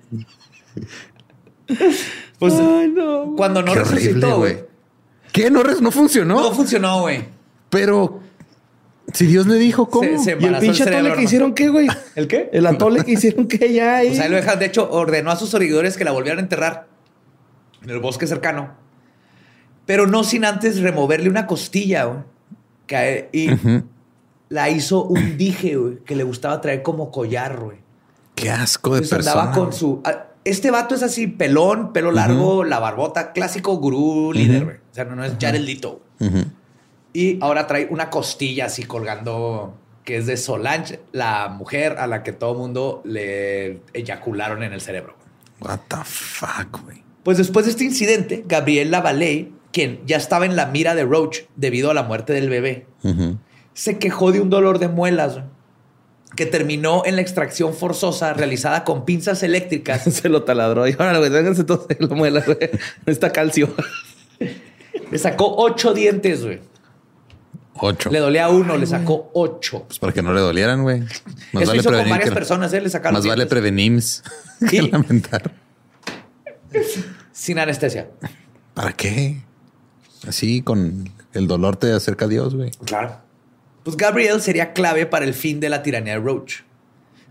S2: Pues
S3: Ay, no, güey.
S2: cuando no
S1: Qué horrible,
S2: resucitó, güey.
S1: ¿Qué? No funcionó.
S2: No funcionó, güey.
S1: Pero si Dios le dijo, ¿cómo?
S2: Se
S3: ¿Y el
S2: embarazó
S3: pinche
S2: cerebro,
S3: atole que
S2: ¿no?
S3: hicieron qué, güey?
S2: ¿El qué?
S3: El atole que hicieron qué ya ahí.
S2: Pues ahí lo dejan. De hecho, ordenó a sus seguidores que la volvieran a enterrar en el bosque cercano. Pero no sin antes removerle una costilla, güey. Y la hizo un dije, güey, que le gustaba traer como collar, güey.
S1: Qué asco de
S2: Entonces
S1: persona.
S2: andaba con su... Este vato es así, pelón, pelo largo, la barbota, clásico gurú líder, güey. O sea, no es Jared Leto. Y ahora trae una costilla así colgando, que es de Solange, la mujer a la que todo mundo le eyacularon en el cerebro.
S1: What the fuck, güey.
S2: Pues después de este incidente, Gabriel Lavallée, quien ya estaba en la mira de Roach debido a la muerte del bebé, se quejó de un dolor de muelas, güey, que terminó en la extracción forzosa realizada con pinzas eléctricas.
S3: Se lo taladró. Y ahora, güey, vénganse todos de la muela, güey. Necesita calcio.
S2: Le sacó 8 dientes, güey.
S1: 8.
S2: Le dolía uno, le sacó 8.
S1: Pues para que no le dolieran, güey. Más
S2: Eso
S1: vale
S2: hizo con
S1: prevenir
S2: varias
S1: que-
S2: personas, le sacaron
S1: Más vale
S2: dientes.
S1: prevenir que
S2: Sí.
S1: lamentar.
S2: Sin anestesia.
S1: ¿Para qué? Así con el dolor te acerca a Dios, güey.
S2: Claro. Pues Gabriel sería clave para el fin de la tiranía de Roach.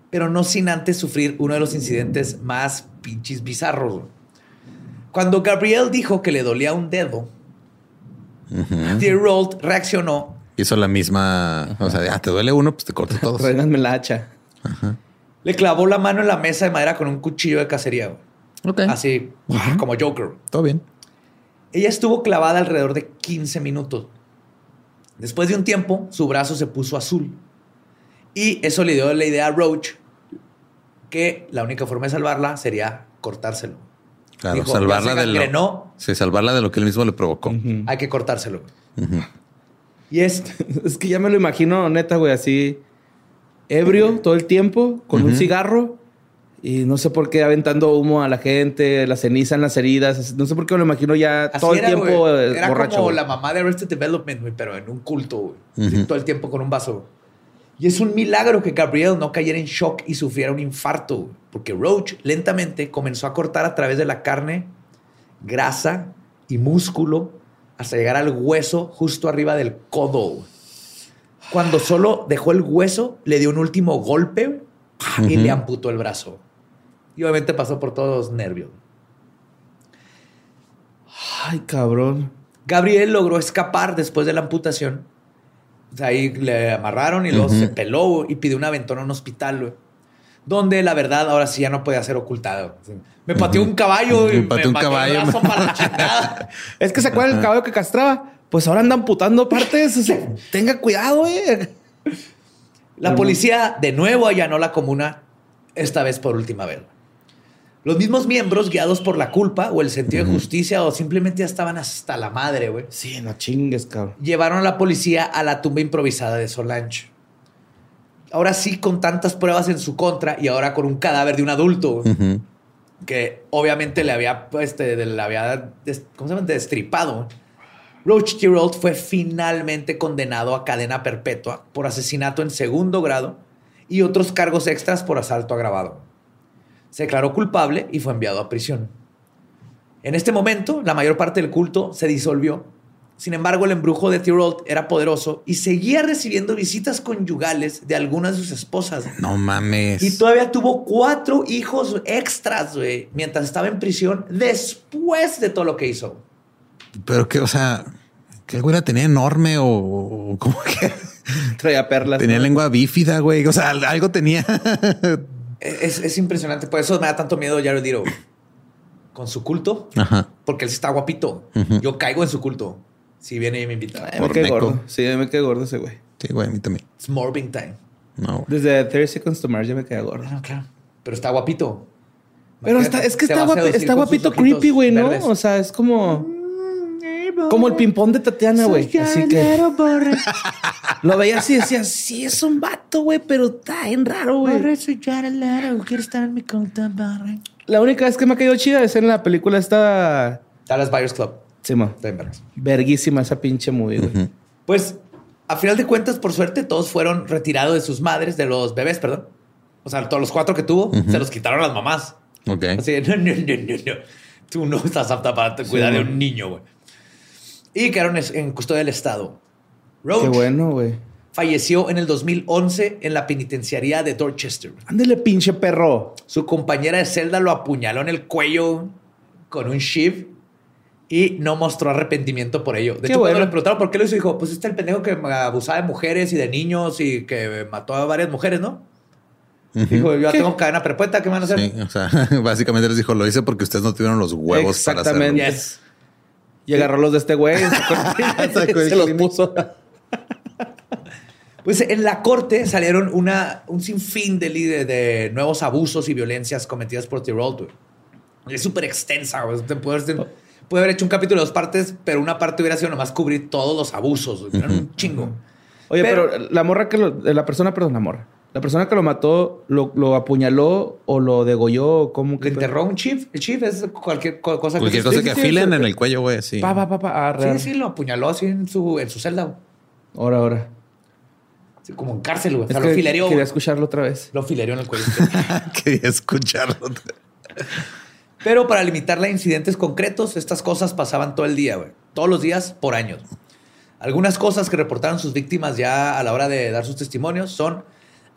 S2: pero no sin antes sufrir uno de los incidentes más pinches bizarros, güey. Cuando Gabrielle dijo que le dolía un dedo, Thierold reaccionó.
S1: Hizo la misma, o sea, te duele uno, pues te corto todos.
S3: Tráiganme la hacha.
S2: Le clavó la mano en la mesa de madera con un cuchillo de cacería, güey.
S1: Ok.
S2: Así, como Joker.
S1: Todo bien.
S2: Ella estuvo clavada alrededor de 15 minutos. Después de un tiempo, su brazo se puso azul. Y eso le dio la idea a Roach que la única forma de salvarla sería cortárselo.
S1: Claro,
S2: Dijo,
S1: salvarla
S2: ya se
S1: de
S2: gangrenó,
S1: salvarla de lo que él mismo le provocó.
S2: hay que cortárselo. Y
S3: Es que ya me lo imagino, neta, güey, así ebrio todo el tiempo, con un cigarro y no sé por qué aventando humo a la gente, la ceniza en las heridas. No sé por qué me lo imagino ya
S2: así
S3: todo el
S2: era,
S3: tiempo
S2: güey. Era
S3: borracho.
S2: como
S3: güey.
S2: la mamá de Arrested Development, güey, pero en un culto, güey. Así, todo el tiempo con un vaso. Y es un milagro que Gabrielle no cayera en shock y sufriera un infarto, güey, porque Roach lentamente comenzó a cortar a través de la carne, grasa y músculo hasta llegar al hueso justo arriba del codo, güey. Cuando solo dejó el hueso, le dio un último golpe y le amputó el brazo. Y obviamente pasó por todos los nervios.
S3: Ay, cabrón.
S2: Gabriel logró escapar después de la amputación. O sea, ahí le amarraron y luego se peló y pidió un aventón a un hospital, güey, donde la verdad ahora sí ya no podía ser ocultado. Me pateó un caballo y me pateó un brazo para la chingada.
S3: Es que se acuerdan el caballo que castraba. Pues ahora andan amputando partes. O sea, tenga cuidado, güey.
S2: La policía de nuevo allanó la comuna, esta vez por última vez. Los mismos miembros, guiados por la culpa o el sentido de justicia o simplemente ya estaban hasta la madre, güey,
S3: Sí, no chingues, cabrón.
S2: llevaron a la policía a la tumba improvisada de Solange. Ahora sí, con tantas pruebas en su contra y ahora con un cadáver de un adulto, güey, que obviamente le había, ¿cómo se llama? Destripado. Roach Thierold fue finalmente condenado a cadena perpetua por asesinato en segundo grado y otros cargos extras por asalto agravado. Se declaró culpable y fue enviado a prisión. En este momento, la mayor parte del culto se disolvió. Sin embargo, el embrujo de Thierold era poderoso y seguía recibiendo visitas conyugales de algunas de sus esposas.
S1: No mames.
S2: Y todavía tuvo 4 hijos extras, güey, mientras estaba en prisión después de todo lo que hizo.
S1: Pero que, o sea, que el güey la tenía enorme o como que
S3: Traía perlas.
S1: tenía lengua bífida, güey. O sea, algo tenía.
S2: Es impresionante. Por eso me da tanto miedo Jared Leto con su culto.
S1: Ajá.
S2: Porque él sí está guapito. Yo caigo en su culto. Si viene y me invita.
S3: Ay, me
S1: Por
S3: quedé
S1: meco.
S3: gordo. Sí, me quedé gordo ese güey.
S1: Sí, güey, a mí también.
S2: It's morbing time.
S1: No.
S3: Desde 30 Seconds to Mars ya me quedé gordo.
S2: Bueno, claro. Pero está guapito.
S3: Pero
S2: Imagínate,
S3: es que
S2: te va a seducir
S3: está
S2: con sus
S3: guapito
S2: ojitos
S3: creepy, güey, ¿no?
S2: verdes.
S3: O sea, es como el ping-pong de Tatiana, güey. Así que lo veía así y decía, sí, es un vato, güey, pero está bien raro, güey.
S2: soy Jared Leto. Quiero estar en mi conta, barre.
S3: La única vez que me ha caído chida es en la película esta...
S2: Dallas Buyers Club.
S3: Sí, ma.
S2: Está bien vergas.
S3: Verguísima esa pinche movie, güey.
S2: Pues, a final de cuentas, por suerte, todos fueron retirados de sus madres, de los bebés, perdón. O sea, todos los 4 que tuvo, se los quitaron las mamás.
S1: Ok.
S2: Así, no. Tú no estás apta para cuidar de un niño, güey. Y quedaron en custodia del Estado. Roach
S3: Qué bueno, güey.
S2: falleció en el 2011 en la penitenciaría de Dorchester.
S3: Ándale, pinche perro.
S2: Su compañera de celda lo apuñaló en el cuello con un shiv y no mostró arrepentimiento por ello. De
S3: Qué
S2: hecho, cuando
S3: bueno.
S2: le preguntaron por qué lo hizo, dijo, pues este es el pendejo que abusaba de mujeres y de niños y que mató a varias mujeres, ¿no? Dijo, yo ya
S3: ¿Qué?
S2: tengo cadena perpetua, ¿qué me van a hacer?
S1: Sí, o sea, básicamente les dijo, lo hice porque ustedes no tuvieron los huevos para hacerlo.
S3: Exactamente.
S2: Yes.
S3: Y agarró los de este güey. Se los puso.
S2: Pues en la corte salieron un sinfín de nuevos abusos y violencias cometidas por Thierold, güey. Es súper extensa, güey. Puede haber hecho un capítulo de 2 partes, pero una parte hubiera sido nomás cubrir todos los abusos, güey. Eran un chingo.
S3: Oye, pero la morra la persona que lo mató, ¿lo apuñaló o lo degolló? ¿Cómo que?
S2: Le enterró un chief. El chief es cualquier cosa
S1: Cualquier cosa que
S3: sí,
S1: afilen
S3: sí.
S1: en el cuello, güey, sí.
S3: Arre.
S2: Sí, lo apuñaló así en su celda, güey.
S3: Ahora.
S2: Así como en cárcel, güey. O
S3: Es
S2: sea,
S3: que
S2: lo filereó.
S3: quería escucharlo otra vez.
S2: Lo filereó en el cuello.
S1: Quería escucharlo.
S2: Pero para limitarla a incidentes concretos, estas cosas pasaban todo el día, güey. Todos los días, por años. Algunas cosas que reportaron sus víctimas ya a la hora de dar sus testimonios son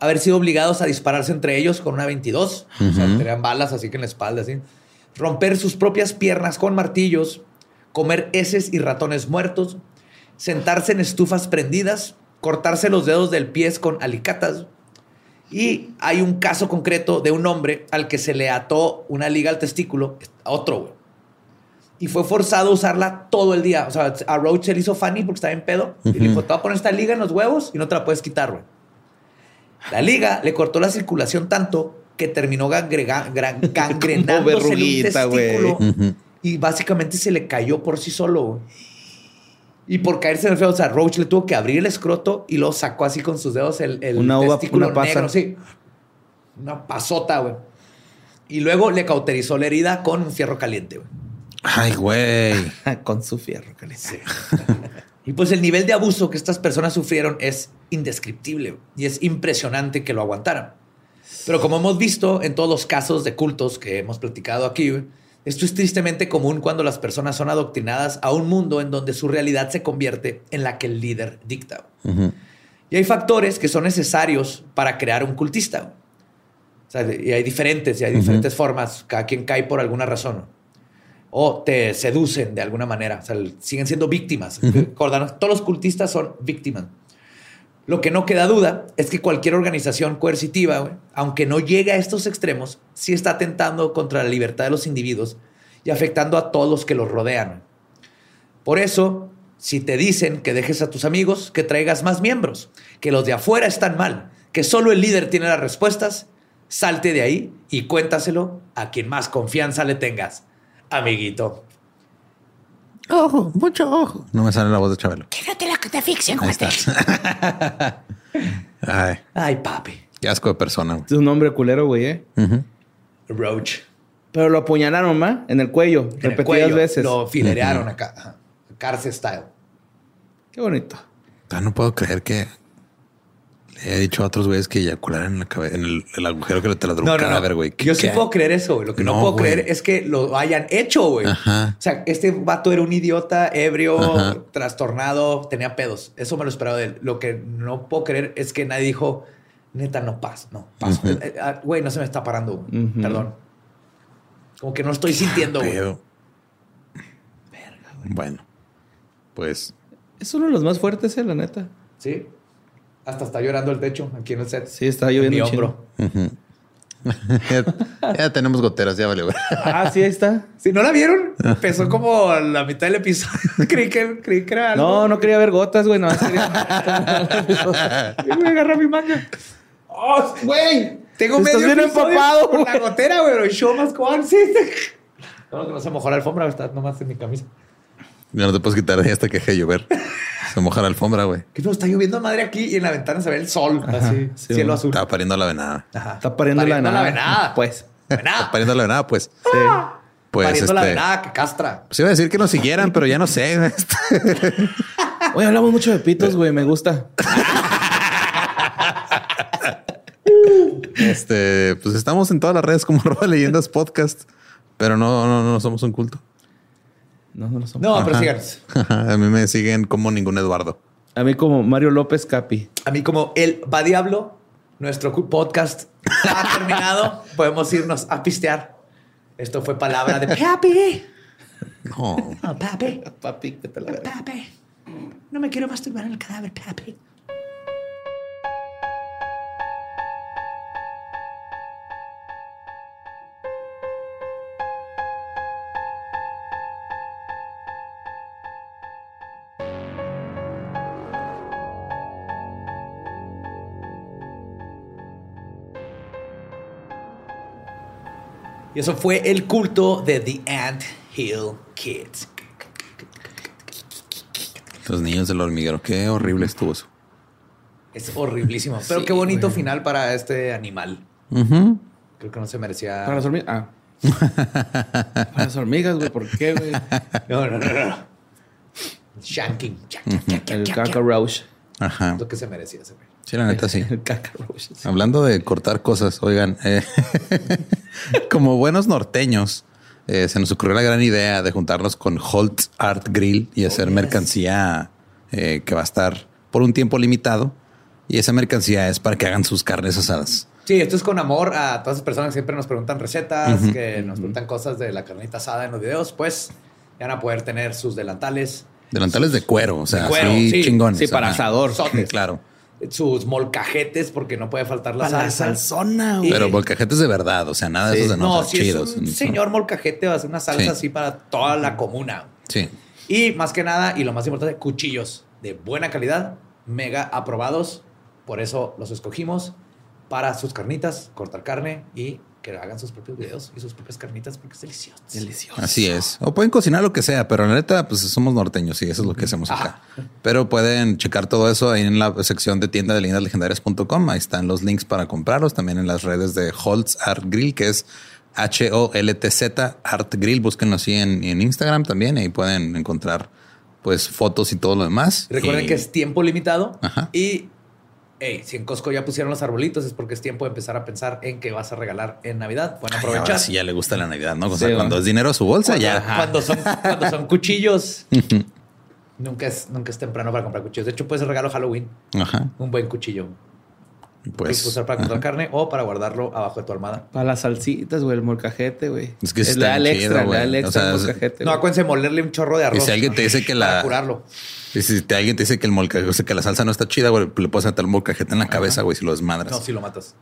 S2: haber sido obligados a dispararse entre ellos con una 22. O sea, tenían balas así que en la espalda, así. Romper sus propias piernas con martillos, comer heces y ratones muertos, sentarse en estufas prendidas, cortarse los dedos del pie con alicatas. Y hay un caso concreto de un hombre al que se le ató una liga al testículo, a otro, güey. Y fue forzado a usarla todo el día. O sea, a Roach se le hizo funny porque estaba en pedo. Y le dijo, te voy a poner esta liga en los huevos y no te la puedes quitar, güey. La liga le cortó la circulación tanto que terminó gangrenándose el testículo. Y básicamente se le cayó por sí solo, güey. Y por caerse en el feo, o sea, Roach le tuvo que abrir el escroto y lo sacó así con sus dedos el testículo
S3: una pasa.
S2: negro, sí. Una pasota, güey. Y luego le cauterizó la herida con un fierro caliente, güey.
S1: Ay, güey.
S3: Con su fierro caliente.
S2: Sí. Y pues el nivel de abuso que estas personas sufrieron es indescriptible, güey. Y es impresionante que lo aguantaran. Pero como hemos visto en todos los casos de cultos que hemos platicado aquí, güey, esto es tristemente común cuando las personas son adoctrinadas a un mundo en donde su realidad se convierte en la que el líder dicta. Y hay factores que son necesarios para crear un cultista. O sea, y hay diferentes formas. Cada quien cae por alguna razón. O te seducen de alguna manera. O sea, siguen siendo víctimas. Todos los cultistas son víctimas. Lo que no queda duda es que cualquier organización coercitiva, güey, aunque no llegue a estos extremos, sí está atentando contra la libertad de los individuos y afectando a todos los que los rodean. Por eso, si te dicen que dejes a tus amigos, que traigas más miembros, que los de afuera están mal, que solo el líder tiene las respuestas, salte de ahí y cuéntaselo a quien más confianza le tengas, amiguito.
S1: Ojo, mucho ojo. No me sale la voz de Chabelo.
S4: Quédate la catafixia, cuate.
S2: Ay, papi.
S1: Qué asco de persona.
S3: Es un nombre culero, güey, ¿eh?
S2: Roach.
S3: Pero lo apuñalaron, ¿ma? En el cuello.
S2: En el
S3: repetidas
S2: cuello,
S3: veces.
S2: lo filerearon acá. Ajá. Cárcel style.
S3: Qué bonito.
S1: No puedo creer que le he dicho a otros güeyes que eyacularan en la cabeza, en el agujero que le taladró un cadáver, güey.
S2: Yo sí puedo creer eso, güey. Lo que no puedo creer es que lo hayan hecho, güey. O sea, este vato era un idiota, ebrio, trastornado, tenía pedos. Eso me lo esperaba de él. Lo que no puedo creer es que nadie dijo, neta, no paso. Güey, no se me está parando, güey. Perdón. Como que no estoy sintiendo, güey.
S1: Verga, güey. Bueno, pues...
S3: Es uno de los más fuertes, la neta.
S2: Sí. Hasta está llorando el techo aquí en el set.
S3: Sí, está lloviendo
S2: mi
S3: un
S2: hombro.
S1: ya tenemos goteras, ya vale, güey.
S3: Ah, sí, ahí está.
S2: Si no la vieron, empezó como a la mitad del episodio. creí que era algo.
S3: No quería ver gotas, güey. No, quería...
S2: Me agarra mi manga. ¡Oh, güey! Tengo medio
S3: bien
S2: episodio
S3: empapado,
S2: con la gotera, güey. Show must go on. Sí. No, que no se mojó la alfombra. Está nomás en mi camisa.
S1: Ya no te puedes quitar hasta que deje de llover. Se moja la alfombra, güey.
S2: Que no, está lloviendo madre aquí y en la ventana se ve el sol. Así,
S3: sí,
S2: cielo azul.
S1: Estaba pariendo la venada.
S2: Ajá.
S3: Está pariendo la venada.
S2: Pues.
S1: Está pariendo la venada, pues.
S3: Sí.
S1: Pues
S2: pariendo la venada que castra.
S1: Pues iba a decir que nos siguieran, pero ya no sé.
S3: Oye, hablamos mucho de pitos, güey. Me gusta.
S1: Pues estamos en todas las redes como @leyendas podcast, pero no somos un culto.
S3: No lo somos.
S2: No, pero síganos.
S1: A mí me siguen como ningún Eduardo.
S3: A mí como Mario López Capi.
S2: A mí como el Va Diablo, nuestro podcast ha terminado. Podemos irnos a pistear. Esto fue palabra de papi.
S1: No.
S2: Oh, papi.
S3: Papi, que te la verga.
S4: Papi, no me quiero masturbar en el cadáver, papi.
S2: Y eso fue el culto de The Ant Hill Kids.
S1: Los niños del hormiguero. Qué horrible estuvo eso.
S2: Es horriblísimo. Pero
S3: Sí,
S2: qué bonito
S3: güey.
S2: final para este animal. Creo que no se merecía.
S3: Para las hormigas. Ah. Para las hormigas, güey. ¿Por qué, güey?
S2: No. Shanking.
S3: El cacarouche.
S1: Ajá.
S2: Lo que se merecía ese güey.
S1: Sí, la neta sí.
S3: El cacarouche. Sí.
S1: Hablando de cortar cosas, oigan, como buenos norteños, se nos ocurrió la gran idea de juntarnos con Holtz Art Grill y hacer mercancía que va a estar por un tiempo limitado. Y esa mercancía es para que hagan sus carnes asadas.
S2: Sí, esto es con amor a todas las personas que siempre nos preguntan recetas, que nos preguntan cosas de la carnita asada en los videos. Pues ya van a poder tener sus delantales.
S1: Delantales de cuero, o sea,
S2: de cuero,
S1: sí,
S2: sí.
S1: chingones.
S3: Sí, para asador.
S2: Sotes.
S1: Claro.
S2: Sus molcajetes, porque no puede faltar la
S3: Para la
S2: salsa.
S3: salsona, güey.
S1: Pero molcajetes de verdad, o sea, nada de esos de
S2: No,
S1: notas
S2: si
S1: chidos.
S2: es un señor molcajete, va a hacer una salsa
S1: Sí.
S2: así para toda la comuna.
S1: Sí.
S2: Y más que nada, y lo más importante, cuchillos de buena calidad, mega aprobados. Por eso los escogimos para sus carnitas, cortar carne y que hagan sus propios videos y sus propias carnitas porque es delicioso.
S3: Delicioso.
S1: Así es. O pueden cocinar lo que sea, pero la neta, pues somos norteños y eso es lo que hacemos acá. Pero pueden checar todo eso ahí en la sección de tienda de leyendaslegendarias.com. Ahí están los links para comprarlos. También en las redes de Holtz Art Grill, que es HOLTZ Art Grill. Búsquenlo así en Instagram también. Ahí pueden encontrar pues fotos y todo lo demás.
S2: Recuerden
S1: Y-
S2: que es tiempo limitado.
S1: Ajá.
S2: Y si en Costco ya pusieron los arbolitos es porque es tiempo de empezar a pensar en qué vas a regalar en Navidad. Pueden
S1: Ay,
S2: aprovechar.
S1: ahora sí ya le gusta la Navidad, ¿no? O sea,
S3: Sí,
S1: cuando
S3: ¿no?
S1: es dinero a su bolsa, ya.
S2: Cuando son cuchillos. Nunca es temprano para comprar cuchillos. De hecho, puede ser regalo Halloween.
S1: Ajá.
S2: Un buen cuchillo. Puedes
S1: Pues
S2: usar para cortar carne o para guardarlo abajo de tu almohada.
S3: Para las salsitas, güey, el molcajete, güey.
S1: Es que
S3: le
S1: está
S3: da el
S1: bien
S3: extra,
S1: chido,
S3: le da el
S1: güey. O
S3: extra
S1: sea,
S3: al
S1: es-
S3: molcajete.
S2: No,
S3: güey.
S2: acuérdense molerle un chorro de arroz.
S1: Y si alguien te dice que
S2: para
S1: la
S2: curarlo.
S1: y si alguien te dice que el molcajete, o sea, que la salsa no está chida, güey, le puedes meter el molcajete en la cabeza, güey, si lo desmadras.
S2: No, si lo matas.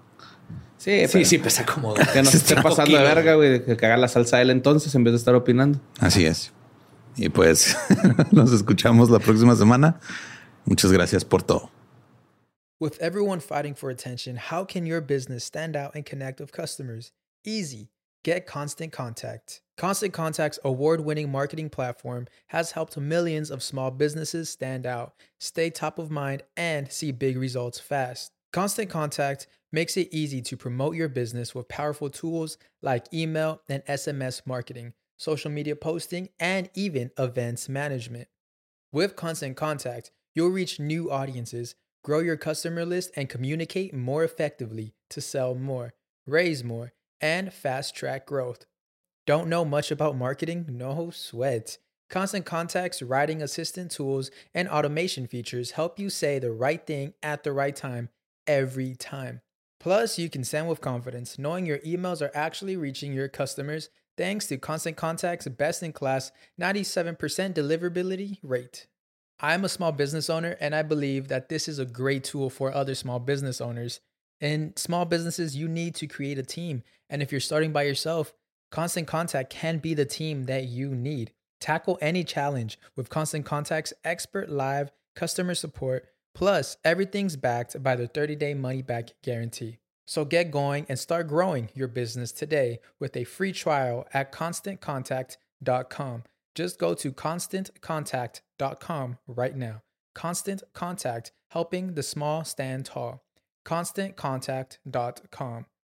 S3: Sí,
S2: Sí, pesa como.
S3: Que no se esté
S2: 5
S3: pasando de
S2: kilos.
S3: verga, güey, que haga la salsa él entonces en vez de estar opinando.
S1: Así es. Y pues nos escuchamos la próxima semana. Muchas gracias por todo.
S5: With everyone fighting for attention, how can your business stand out and connect with customers? Easy. Get Constant Contact. Constant Contact's award-winning marketing platform has helped millions of small businesses stand out, stay top of mind, and see big results fast. Constant Contact makes it easy to promote your business with powerful tools like email and SMS marketing, social media posting, and even events management. With Constant Contact, you'll reach new audiences, grow your customer list, and communicate more effectively to sell more, raise more, and fast track growth. Don't know much about marketing? No sweat. Constant Contact's writing assistant tools and automation features help you say the right thing at the right time every time. Plus, you can send with confidence, knowing your emails are actually reaching your customers thanks to Constant Contact's best-in-class 97% deliverability rate. I'm a small business owner, and I believe that this is a great tool for other small business owners. In small businesses, you need to create a team. And if you're starting by yourself, Constant Contact can be the team that you need. Tackle any challenge with Constant Contact's expert live customer support. Plus, everything's backed by the 30-day money-back guarantee. So get going and start growing your business today with a free trial at ConstantContact.com. Just go to ConstantContact.com right now. Constant Contact, helping the small stand tall. ConstantContact.com.